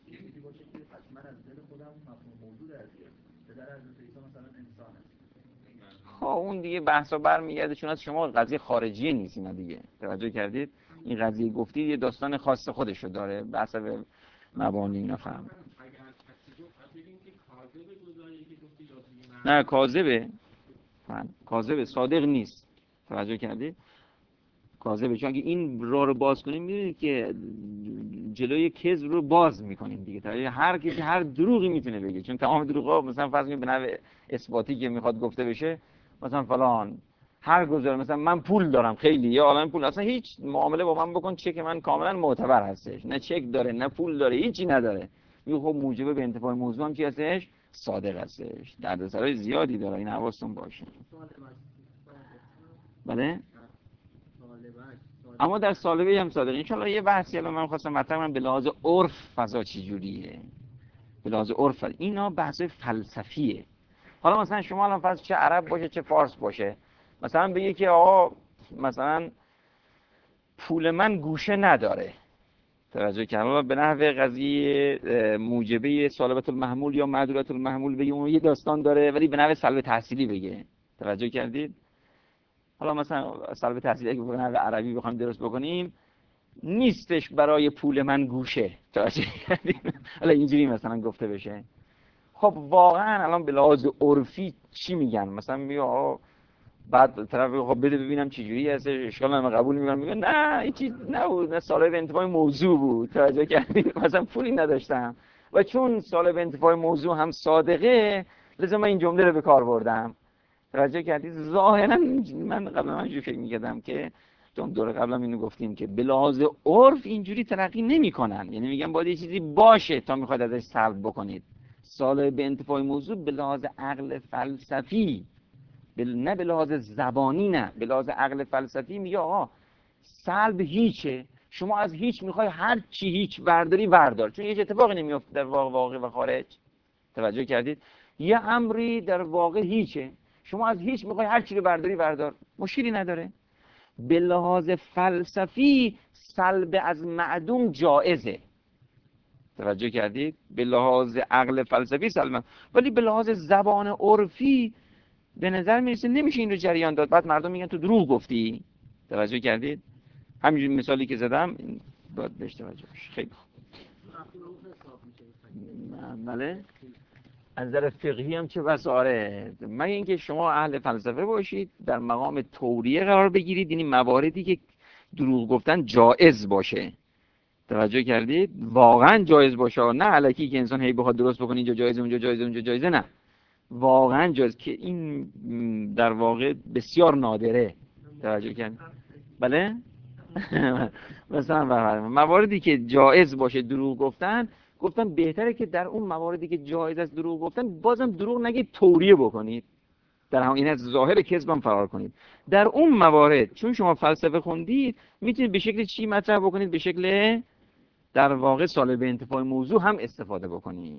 خب اون دیگه بحثا برمیگرده، چون از شما قضیه خارجیه نیست اینا دیگه. توجه کردید؟ این قضیه گفتید یه داستان خاص خودشو داره، بحث به مبانی نفهم. نه کاذبه، کاذبه، صادق نیست. توجه کردید؟ کاذبه، چون اگه این راه رو باز کنیم می‌بینید که جلوی کذب رو باز می‌کنیم دیگه. هر کسی هر دروغی میتونه بگه، چون تمام دروغا مثلا فرض کنید به نحو اثباتی که میخواد گفته بشه، مثلا فلان هر گزاره، مثلا من پول دارم خیلی، یا عالم پول، اصلا هیچ معامله با من بکن چک من کاملا معتبر هستش، نه چک داره نه پول داره، هیچی نداره، میگه خب موجبه به انتفاع موضوع هم چی هستش؟ صادق هستش. دردسرای زیادی داره، این حواستون باشه. بله. اما در سالبه هم صادق. انشالله یه بحثی الان من خواستم مطرح کنم به لحاظ عرف فضا چه جوریه. به لحاظ عرف اینا بحث فلسفیه. حالا مثلا شما الان فرض چه عرب باشه چه فارس باشه، مثلا بگه که آقا مثلا پول من گوشه نداره. توجه کردم به نحو قضیه موجبه سالبت المحمول یا معدولت المحمول بگه اون یه داستان داره، ولی به نحو سلب تحصیلی بگه. توجه کردید؟ حالا مثلا سلب تحصیلی که به نحو عربی بخوایم درست بکنیم، نیستش برای پول من گوشه. توجه کردید؟ حالا اینجوری مثلا گفته بشه. خب واقعا الان به لحاظ عرفی چی میگن؟ مثلا میگه آقا، بعد طرف خب بده ببینم چه جوری هست، اشکال نداره قبول میکنم، میگه نه هیچی نبود، نه سالب انتفاع موضوع بود. توجه کردید؟ مثلا پولی نداشتم و چون سالب انتفاع موضوع هم صادقه لازم من این جمله رو به کار بردم. توجه کردید؟ ظاهرا من قبلا اینجوری فکر میکردم که چون دوره قبلا اینو گفتیم که به لحاظ عرف اینجوری تلقی نمیکنن، یعنی میگن باید یه چیزی باشه تا میخواد ازش سلب بکنید. سالب انتفاع موضوع به لحاظ عقل فلسفی، نه به لحاظ زبانی، نه به لحاظ عقل فلسفی میگه آقا سلب هیچه، شما از هیچ میخوای هر چی هیچ برداری بردار، چون هیچ اتفاقی نمیفته در واقع و خارج. توجه کردید؟ یه امری در واقع هیچه، شما از هیچ میخوای هر چی رو برداری بردار، مشکلی نداره. به لحاظ فلسفی سلب از معدوم جائزه. توجه کردید؟ به لحاظ عقل فلسفی سلب، ولی به لحاظ زبان عرفی به نظر میرسه نمیشه این رو جریان داد. بعد مردم میگن تو دروغ گفتی. توجه کردید؟ همین مثالی که زدم باید بهش توجه بشه. خیلی خوب. بله. از نظر فقهی هم چه بس آره، مگه اینکه شما اهل فلسفه باشید در مقام توریه قرار بگیرید، یعنی مواردی که دروغ گفتن جائز باشه. توجه کردید؟ واقعا جایز باشه، نه الکی که انسان هی بخواد درست بکنه اینجا جایزه اونجا جایزه اونجا جایزه، نه واقعا جایز که این در واقع بسیار نادره. توجه کردید؟ بله. مثلا مواردی که جایز باشه دروغ گفتن بهتره که در اون مواردی که جایز است دروغ گفتن بازم دروغ نگید، توریه بکنید، در هم این از ظاهر کذبم فرار کنید. در اون موارد چون شما فلسفه خوندید میتونید به شکل چی مطرح بکنید؟ به شکل در واقع سالب انتفاع موضوع هم استفاده بکنید.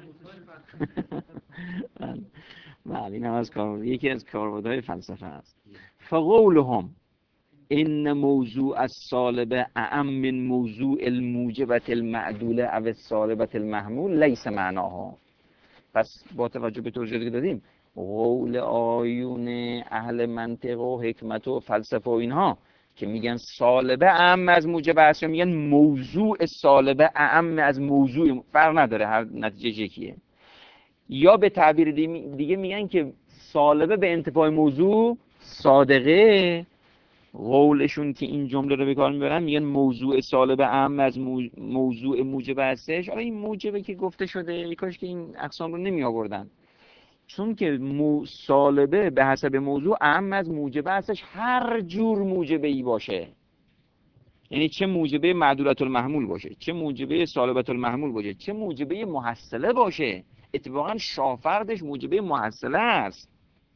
بله این هم از یکی از کاربردهای فلسفه است. فقولهم این موضوع السالبه اعم من موضوع الموجبت المعدوله او السالبت المحمول لیس معناها. پس با توجه به توضیحاتی که دادیم، قول آیون اهل منطق و حکمت و فلسفه و اینها که میگن سالبه اعم از موجب است، یا میگن موضوع سالبه اعم از موضوع، فرق نداره، هر نتیجه یکیه. یا به تعبیر دیگه میگن که سالبه به انتفاع موضوع صادقه. قولشون که این جمله رو به کار میبرن میگن موضوع سالبه اعم از موضوع موجب هستش. حالا این موجبه که گفته شده ای کاش که این اقسام رو نمی آوردن، چون که سالبه به حسب موضوع اعم از موجبه هستش، هر جور موجبه ای باشه، یعنی چه موجبه معدولت المحمول باشه، چه موجبه سالبت المحمول باشه، چه موجبه محصله باشه. اتفاقا شافردش موجبه محصله است.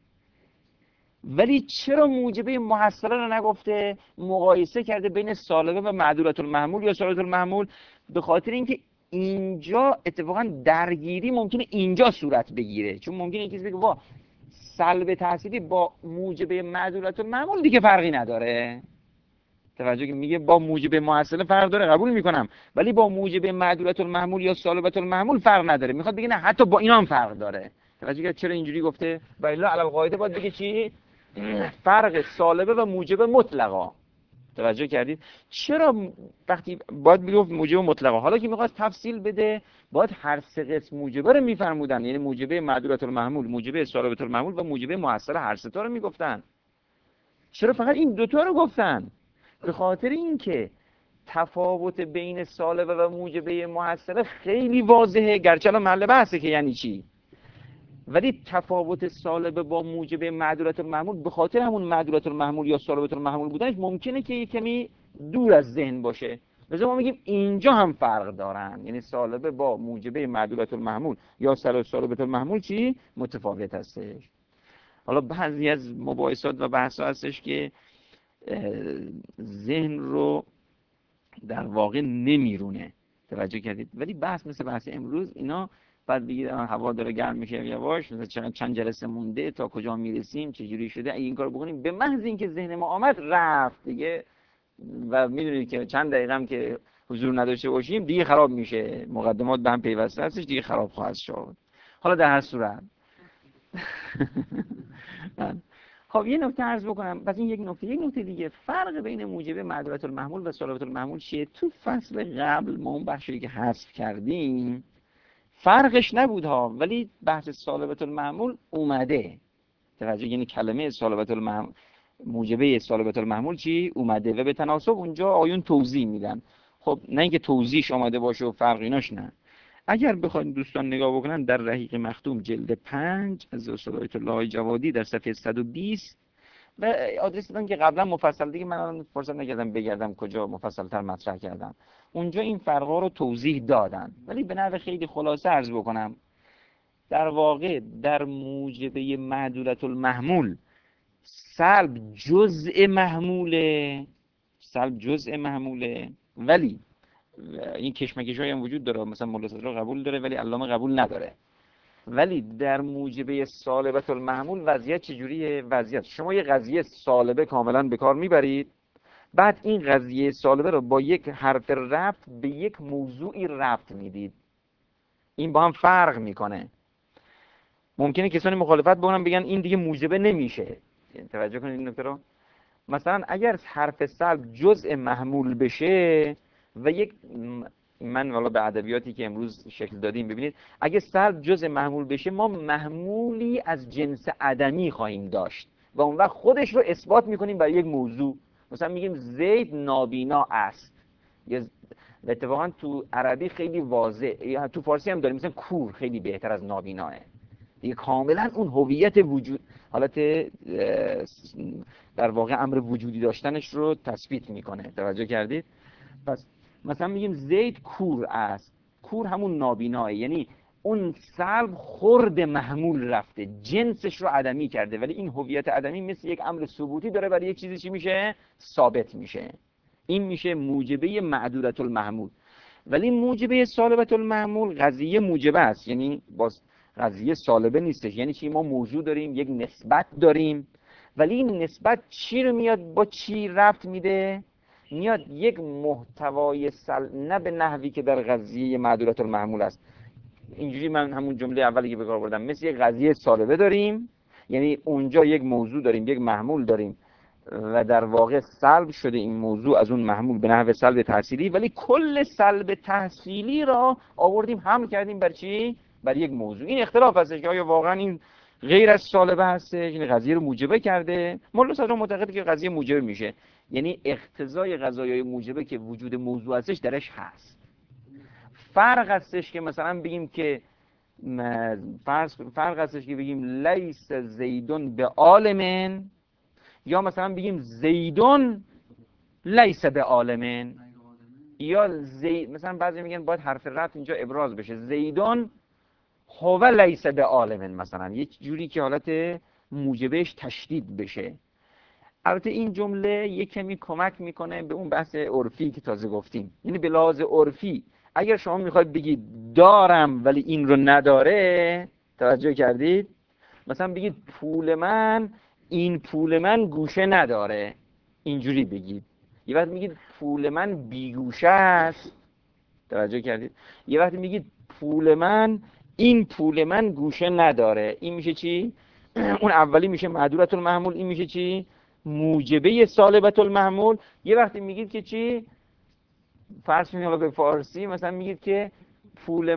ولی چرا موجبه محصله رو نگفته؟ مقایسه کرده بین سالبه و معدولت المحمول یا سالبت المحمول، به خاطر اینکه اینجا اتفاقا درگیری ممکنه اینجا صورت بگیره، چون ممکنه کسی بگه وا سلب تحصیلی با موجبه معدولت المحمول دیگه فرقی نداره. توجه که میگه با موجبه محصله فرق داره، قبول میکنم، ولی با موجبه معدولت المحمول یا سالبت المحمول فرق نداره. میخواد بگه نه حتی با اینا هم فرق داره. توجه که چرا اینجوری گفته؟ بالا علی القاعده باید بگه چی؟ فرق سالبه و موجبه مطلقا. توجه کردید؟ چرا وقتی باید میگفت موجبه مطلقا، حالا که میخواد تفصیل بده باید هر سه قسم موجبه رو میفرمودن، یعنی موجبه معدولت المحمول، موجبه سالبت المحمول و موجبه محصله، هر سه تا رو میگفتن. چرا فقط این دوتا رو گفتن؟ به خاطر اینکه تفاوت بین سالبه و موجبه محصله خیلی واضحه، گرچه الان محل بحثه که یعنی چی، ولی تفاوت سالبه با موجبه معدولت المحمول به خاطر همون معدولت المحمول یا سالبت المحمول بودنش ممکنه که یک کمی دور از ذهن باشه. لذا ما میگیم اینجا هم فرق دارن، یعنی سالبه با موجبه معدولت المحمول یا سالبت المحمول چی؟ متفاوت هستش. حالا بعضی از مباحثات و بحث‌ها هستش که ذهن رو در واقع نمیرونه. توجه کردید؟ ولی بحث مثل بحث امروز اینا بعد دیگه هوا داره گرم میشه یواش، مثلا چند جلسه مونده تا کجا میرسیم، چه جوری شده، اگه این کارو بکنیم به محض اینکه ذهن ما آمد رفت دیگه، و میدونید که چند دقیقه هم که حضور نداشته باشیم دیگه خراب میشه، مقدمات به هم پیوسته هستش، دیگه خراب خواهد شد. حالا در هر صورت خب یه نکته عرض بکنم، پس این یک نکته دیگه، فرق بین موجبه معدولت المحمول و سالبت المحمول چیه؟ تو فصل قبل ما اون بخشی که حذف کردیم فرقش نبود ها، ولی بحث سالبت المحمول اومده. توجه، یعنی کلمه سالبت المحمول، موجبه سالبت المحمول چی اومده و به تناسب اونجا آیون توضیح میدن. خب نه اینکه توضیحش آمده باشه و فرقیناش نه. اگر بخواید دوستان نگاه بکنن در رحیق مختوم جلد 5 از استاد آیت الله جوادی در صفحه 120 و آدرس دادن که قبلا مفصل، دیگه من فرصت نکردم بگردم کجا مفصل تر مطرح کردم، اونجا این فرقا رو توضیح دادن، ولی به نحو خیلی خلاصه عرض بکنم. در واقع در موجبه معدولت المحمول سلب جزء محموله، ولی این کشمکش‌هایی هم وجود داره، مثلا مولا صدرا قبول داره ولی علامه قبول نداره. ولی در موجبه سالبت المحمول وضعیت چجوریه؟ وضعیت شما یه قضیه سالبه کاملا به کار میبرید، بعد این قضیه سالبه رو با یک حرف ربط به یک موضوعی ربط میدید، این با هم فرق میکنه. ممکنه کسانی مخالفت بکنن بگن این دیگه موجبه نمیشه. توجه کنید این نکته رو. مثلا اگر حرف سلب جزء محمول بشه و یک، من والا به ادبیاتی که امروز شکل دادیم ببینید، اگه سلب جزء محمول بشه ما محمولی از جنس عدمی خواهیم داشت و اون وقت خودش رو اثبات میکنیم برای یک موضوع. مثلا میگیم زید نابینا است، یا و اتفاقا تو عربی خیلی واضح، یا تو فارسی هم داریم، مثلا کور خیلی بهتر از نابیناه دیگه، کاملا اون هویت وجود، حالت در واقع امر وجودی داشتنش رو تثبیت میکنه. توجه کردید؟ پس مثلا میگیم زید کور است، کور همون نابیناه، یعنی اون سلب خورد محمول رفته، جنسش رو عدمی کرده، ولی این هویت عدمی مثل یک امر ثبوتی داره برای یک چیزی چی میشه؟ ثابت میشه. این میشه موجبه معدودة المحمول. ولی موجبه سالبة المحمول قضیه موجبه است، یعنی باز قضیه سالبه نیستش. یعنی چی؟ ما موضوع داریم، یک نسبت داریم، ولی این نسبت چی رو میاد با چی ربط میده؟ میاد یک محتوای نه به نحوی که در قضیه معدودة المحمول است. اینجوری من همون جمله اولی که به کار بردم، مثل یک قضیه سالبه داریم، یعنی اونجا یک موضوع داریم، یک محمول داریم و در واقع سلب شده این موضوع از اون محمول به نحو سلب تحصیلی، ولی کل سلب تحصیلی را آوردیم حمل کردیم بر چی؟ بر یک موضوع. این اختلاف هستش که آیا واقعا این غیر از سالبه هستش، یعنی قضیه رو موجبه کرده. مولا صدر معتقده که قضیه موجبه میشه، یعنی اقتضای قضایای موجبه که وجود موضوع هستش درش هست. فرق هستش که مثلا بگیم که فرق هستش که بگیم لیس زیدون به عالمن، یا مثلا بگیم زیدون لیس به عالمن، یا مثلا بعضی میگن باید حرف رفع اینجا ابراز بشه، زیدون هو لیس به عالمن، مثلا یک جوری که حالت موجبش تشدید بشه. البته این جمله یک کمی کمک میکنه به اون بحث عرفی که تازه گفتیم. یعنی به لحاظ عرفی اگر شما میخواید بگید دارم ولی این رو نداره، توجه کردید؟ مثلا بگید پول من، این پول من گوشه نداره، اینجوری بگید. یه وقت میگید پول من بیگوشه است، توجه کردید؟ یه وقت میگید پول من، این پول من گوشه نداره، این میشه چی؟ اون اولی میشه معدودة المحمول، این میشه چی؟ موجبه سالبة المحمول. یه وقتی میگید که چی؟ فرض کنید حالا به فارسی مثلا میگید که پول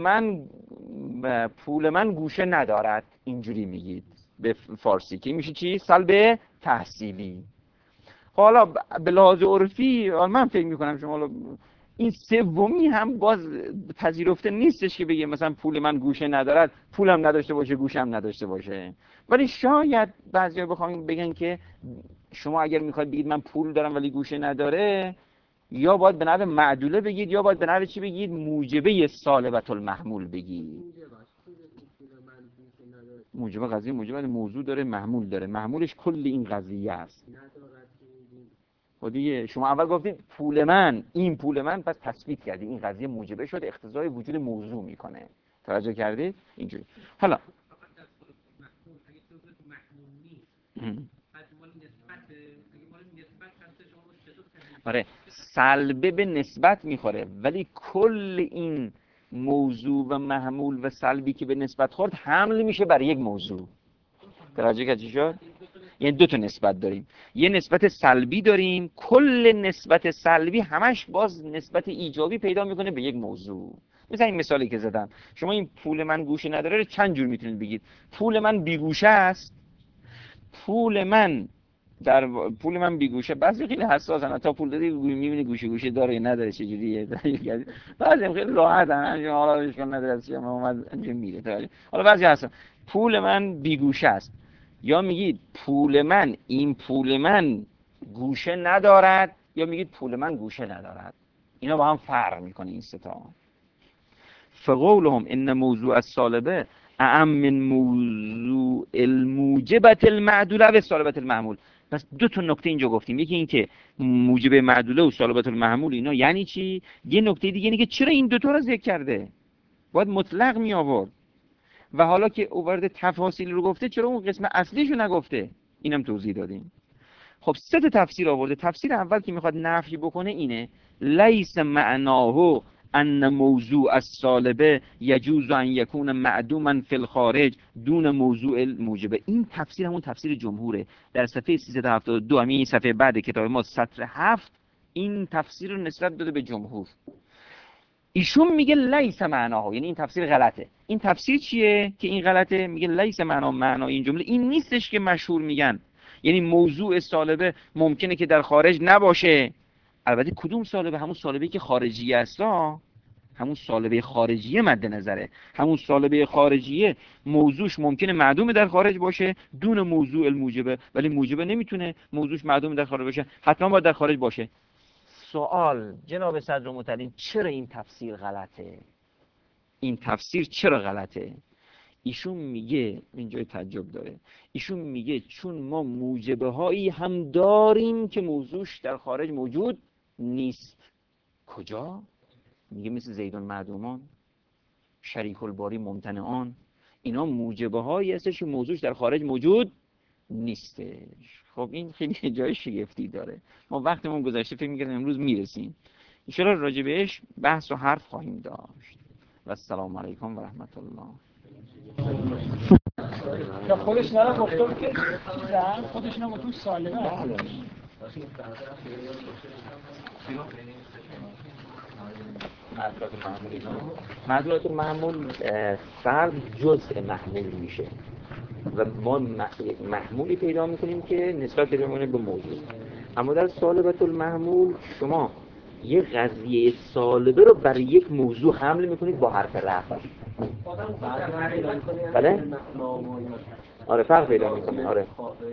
من گوشه ندارد، اینجوری میگید به فارسی، که میشه چی؟ سلب تحصیلی. حالا به لحاظ عرفی من فکر میکنم شما حالا این سومی هم باز پذیرفته نیستش که بگه مثلا پول من گوشه ندارد، پولم نداشته باشه گوشم نداشته باشه. ولی شاید بعضیا بخوام بگن که شما اگر میخواید بگید من پول دارم ولی گوشه نداره، یا باید به نحو معدوله بگید، یا باید به نحو چی بگید؟ موجبه سالبة المحمول بگید. موجبه قضیه موجبه موضوع داره، محمول داره، محمولش کل این قضیه است. خب دیگه شما اول گفتید پول من، این پول من، پس تثبیت کردید این قضیه موجبه شد، اقتضای وجود موضوع میکنه. توجه کردید؟ اینجوری. حالا آره، سلبه به نسبت میخوره، ولی کل این موضوع و محمول و سلبی که به نسبت خورد حمل میشه بر یک موضوع. توجه کردید چی شد؟ یعنی دو تا نسبت داریم، یه نسبت سلبی داریم، کل نسبت سلبی همش باز نسبت ایجابی پیدا میکنه به یک موضوع. مثل این مثالی که زدم، شما این پول من گوشه نداره رو چند جور میتونید بگید؟ پول من بیگوشه است، پول من پول من بیگوشه. بعضی خیلی حساسن، تا پول دادی میبینی گوشه گوشه داره یا نداره چجوریه. بعضی خیلی راحتن، حالا اشکال نداره چی ما اومد انجام میده. حالا بعضی هستن پول من بیگوشه است، یا میگید پول من، این پول من گوشه ندارد، یا میگید پول من گوشه ندارد. اینا با هم فرق میکنه این سه تا. فقولهم ان موضوع السالبه اعم من موضوع الموجبة المعدوله و سالبة المحمول. پس دو تا نکته اینجا گفتیم، یکی این که موجبه معدوله و سالبة المحمول اینا یعنی چی، یه نکته دیگه اینه که چرا این دو تا رو ذکر کرده، باید مطلق می آورد، و حالا که اوورده تفاصیل رو گفته چرا اون قسم اصلیشو نگفته، اینم توضیح دادیم. خب سه تا تفسیر آورده. تفسیر اول که میخواد نفی بکنه اینه، لیس معناه ان موضوع السالبه یجوز ان یکون معدوما فی الخارج دون موضوع الموجبه. این تفسیر همون تفسیر جمهوره، در صفحه 372 همین صفحه بعد کتاب ما سطر 7 این تفسیر رو نسبت داده به جمهور. ایشون میگه لیس معناه، یعنی این تفسیر غلطه. این تفسیر چیه که این غلطه؟ میگه لیس معنای این جمله این نیستش که مشهور میگن، یعنی موضوع سالبه ممکنه که در خارج نباشه البته کدوم سالبه؟ همون سالبه‌ای که خارجیه است، همون سالبه خارجیه مد نظره. همون سالبه خارجیه موضوعش ممکنه معدوم در خارج باشه دون موضوع الموجبه، ولی موجبه نمیتونه موضوعش معدوم در خارج باشه، حتما باید در خارج باشه. سوال جناب صدر متعلم، چرا این تفسیر غلطه؟ این تفسیر چرا غلطه؟ ایشون میگه، اینجای تعجب داره، ایشون میگه چون ما موجبه هایی هم داریم که موضوعش در خارج موجود نیست. کجا؟ میگه مثل زیدون معدومان، شریک الباری ممتنعان، اینا موجبه هایی هستش که موضوعش در خارج موجود نیستش. خب این خیلی جای شگفتی داره. ما وقتمون گذشته، فکر می‌کردیم امروز میرسیم. ان شاء الله راجع بهش بحث و حرف خواهیم داشت. و السلام علیکم و رحمت الله. یا خودش نرا گفتم که چیزا خودش نگفتم سالمه. بله. معدولات المحمول فرد جزء محمول میشه و ما محمولی پیدا میکنیم که نسبت پیدا میکنیم به موضوع. اما در سالبة المحمول شما یه قضیه سالبه رو برای یک موضوع حمل میکنید با حرف رفع. بله؟ آره فرق پیدا میکنه. آره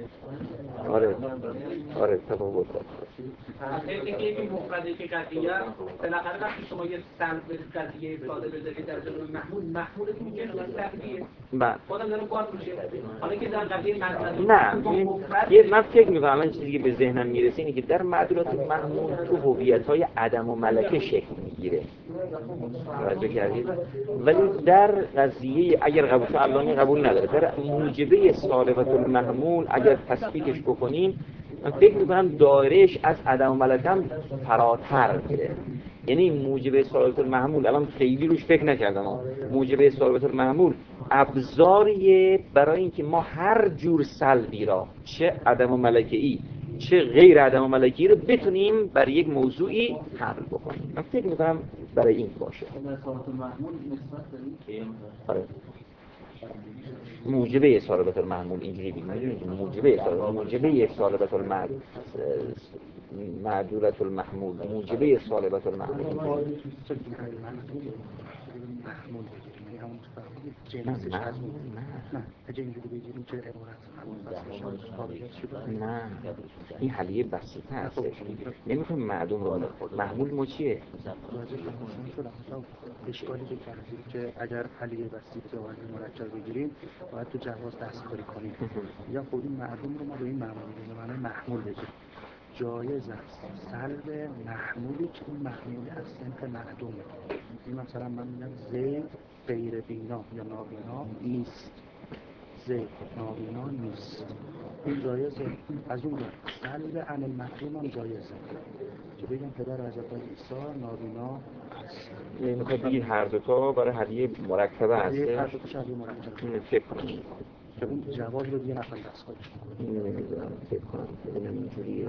تفاوت داره. این مفرده که قضیه بالاخره وقتی شما یه سلب قضیه ساده بذارید در جلوی محمولتون میشه تقدیر. بله. خودم دارم کار میشه. حالا که در قضیه معدولات نه من فکر میکنم این چیزی که به ذهنم میرسه اینه که در معدولات المحمول تو هویت‌های عدم و ملکه شکل میگیره. توجه کردید؟ ولی در قضیه اگر قبول نداره، در موجبه سالبة المحمول اگر تثبیتش بکنیم، من فکر میکنم دایرهش از عدم و ملکم فراتر میره. یعنی موجبه سالبة المحمول الان خیلی روش فکر نکردم. موجبه سالبة المحمول ابزاریه برای اینکه ما هر جور سلبی را، چه عدم و ملکه‌ای چه غیر عدم و ملکی، رو بتونیم برای یک موضوعی حمل بکنیم. من فکر میکنم برای این باشه. موجبه سالبة المحمول اینجوری بگیم، موجبه سالبة المحمول، معدولة المحمول، موجبه سالبة المحمول. نه این حلیه بسیطه هستش. نمیخوایم معدوم رو محمول ما چیه؟ اشکالی که کردیم که اگر حلیه بسیطه و حلیه مرکب بگیریم باید تو جواز دستکاری کنیم یا خود این معدوم رو ما به این معنی محمول بگیریم. جایز است سلب محمولی که این محمولی از صنف معدومه. این مثلا من میگم زید غیر بینا یا نابینا نیست، زید نابینا نیست، این جایزه. از اون سلب عن المحروم هم جایزه که بگم پدر حضرت عیسی نابینا هست. یعنی میخواد بگید هر دوتا برای هدیه مرکبه هسته؟ هر دوتا هدیه مرکبه. اینو فکر کنیم که اون جواز رو دیگه نفر دست کنیم. اینو نمیدونم، فکر کنم ببینم اینجوریه.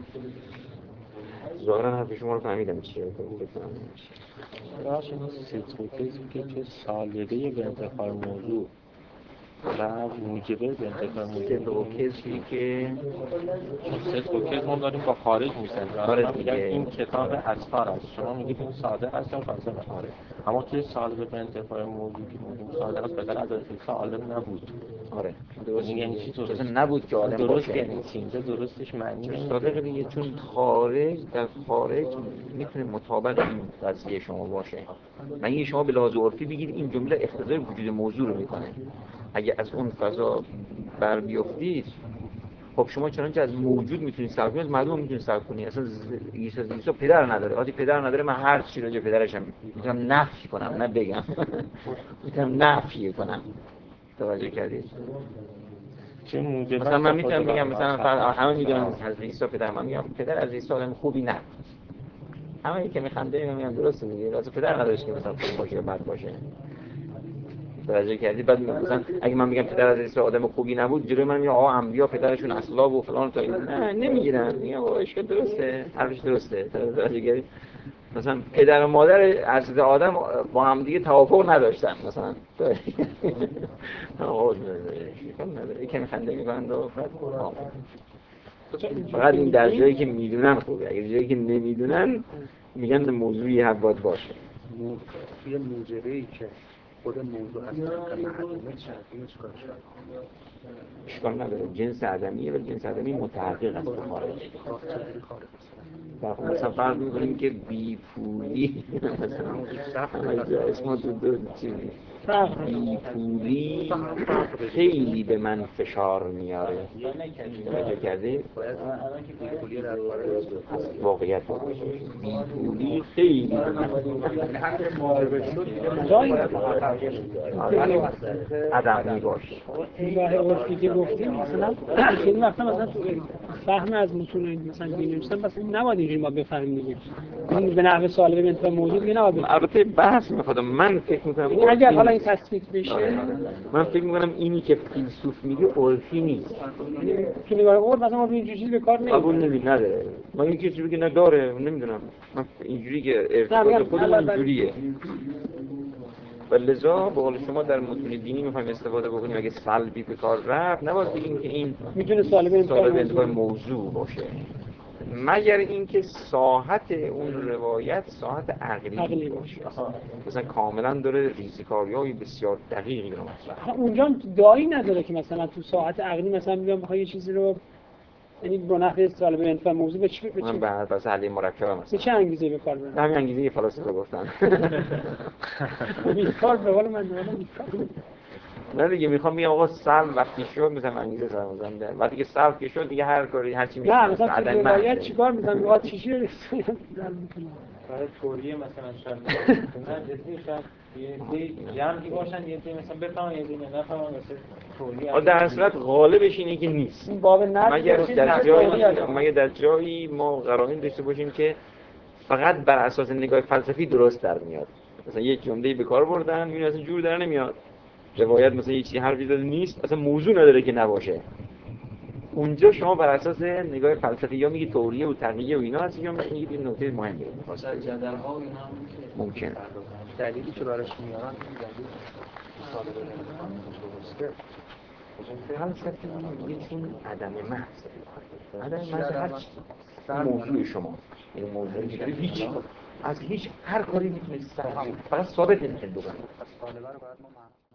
ظاهرا حرف شما رو فهمیدم چیه، فکر کنم راست این صدق و کذب که سالبه به انتقال موضوع و موجبه به انتقال موضوع. صدق و کذبی که صدق و کذب ما داریم با خارج میسنجیم. آره من میگم دیگه. این کتاب اسفار است، شما میگید این ساده است یا فاضل است. اما توی سالبه به انتقال موضوع که میگیم ساده است، بدل از عیسی عالم نبود. آره درست یعنی چی؟ درست نبود که عالم درست باشه. یعنی چی؟ درستش معنی صادق دیگه، چون خارج در خارج میتونه مطابق این قضیه شما باشه. مگه شما به لحاظ عرفی بگید این جمله اقتضای وجود موضوع رو میکنه. اگه از اون فضا بر بیافتید، خب شما چنانچه از موجود میتونید صرف کنید، از معلوم میتونید صرف کنید. اصلا عیسی پدر نداره. وقتی پدر نداره من هر چی راجع پدرشم میتونم نفی کنم، نه بگم. میتونم نفی کنم. توجه کردید؟ مثلا من میتونم بگم مثلا همه میدونن از عیسی پدر، من میگم پدر از عیسی آدم خوبی نه. همه که میخنده میگم درسته دیگه، واسه پدر نداشت که مثلا خوب باشه یا بد باشه. توجه کردی؟ بعد مثلا اگه من میگم پدر از عیسی آدم خوبی نبود، جلوی من میگه آقا انبیا پدرشون اسلاب و فلان تا نه نمیگیرن. میگم آقا اشکال درسته، حرفش درسته. توجه کردی؟ مثلا پدر و مادر از آدم با هم دیگه توافق نداشتن مثلا. آقا نداره. کمی خنده میکنند و فقط این در جایی که میدونن خوبه، اگر جایی که نمیدونن میگن موضوعی هم باید باشه. توی موجبه‌ای که خود موضوع هست که معلومه چندین چیکارش کنم؟ اشکال نداره، جنس عدمیه ولی جنس عدمی متحقق است به خارج. مثلا فرض می‌کنیم که بی پولی مثلا اسم تو دو چیزی بی پولی خیلی به من فشار میاره. توجه کردید؟ واقعیت بی پولی خیلی به من عدمی باشه. راه عرفی که گفتیم مثلا خیلی وقتا مثلا تو فهم از متون مثلا دینی مثلا نباید اینجوری ما بفهمیم دیگه. این به نحو سوال به انتها موجود دیگه نباید بفهمیم. البته بحث می‌خوام، من فکر می‌کنم اگر حالا این تصدیق بشه من فکر می‌کنم اینی که فیلسوف میگه عرفی نیست. تو نگاه عرف مثلا ما اینجوری چیزی به کار نمی‌بریم. نداره. من این کسی بگه نداره، نمیدونم. من اینجوری که ارتباط خودمون اینجوریه. و لذا به قول شما در متون دینی می‌خوایم استفاده بکنیم اگه سلبی به کار رفت نباید بگیم که این میتونه سوال به انتهای موضوع باشه، مگر اینکه ساحت اون روایت ساحت عقلی باشه، مثلا کاملا داره ریزکاری‌های بسیار دقیقی رو مطرح. اونجا دایی نداره که مثلا تو ساحت عقلی مثلا میگم بخوای یه چیزی رو یعنی به نحو سوال به انتها موضوع به چی من بعد از حل مرکب به چه انگیزه به کار ببرم؟ همین انگیزه فلسفه گفتن. بیکار به قول من بیکار. نه دیگه میخوام بگم آقا سلب وقتی شد مثلا انگیزه سرمازم ده وقتی که سلب که شد دیگه هر کاری هر چی میشه نه مثلا تو روایت چیکار می‌کنن میخواد چیزی رو برای توریه مثلا شاید نه جدی شاید یه جمعی باشن یه دی مثلا بفهمن یه دی نفهمن مثلا توریه در صورت غالبش اینه که نیست، این باب نقد مگه در جایی ما قرائن داشته باشیم که فقط بر اساس نگاه فلسفی درست در میاد. مثلا یک جمله به کار بردن میبینی اصلا جور در نمیاد، روایت مثلا یه چیزی حرفی زده نیست، اصلا موضوع نداره که نباشه. اونجا شما بر اساس نگاه فلسفی یا میگی توریه و تقیه و اینا هست یا میگید این نکته مهمه. مثلا جدل‌ها و اینا ممکنه دلیلی که براش میارن فلسفی میگه چون عدم محض هر موضوع شما این موضوعی که هیچ از هیچ هر کاری میتونید فقط ثابت نمیشه دوباره.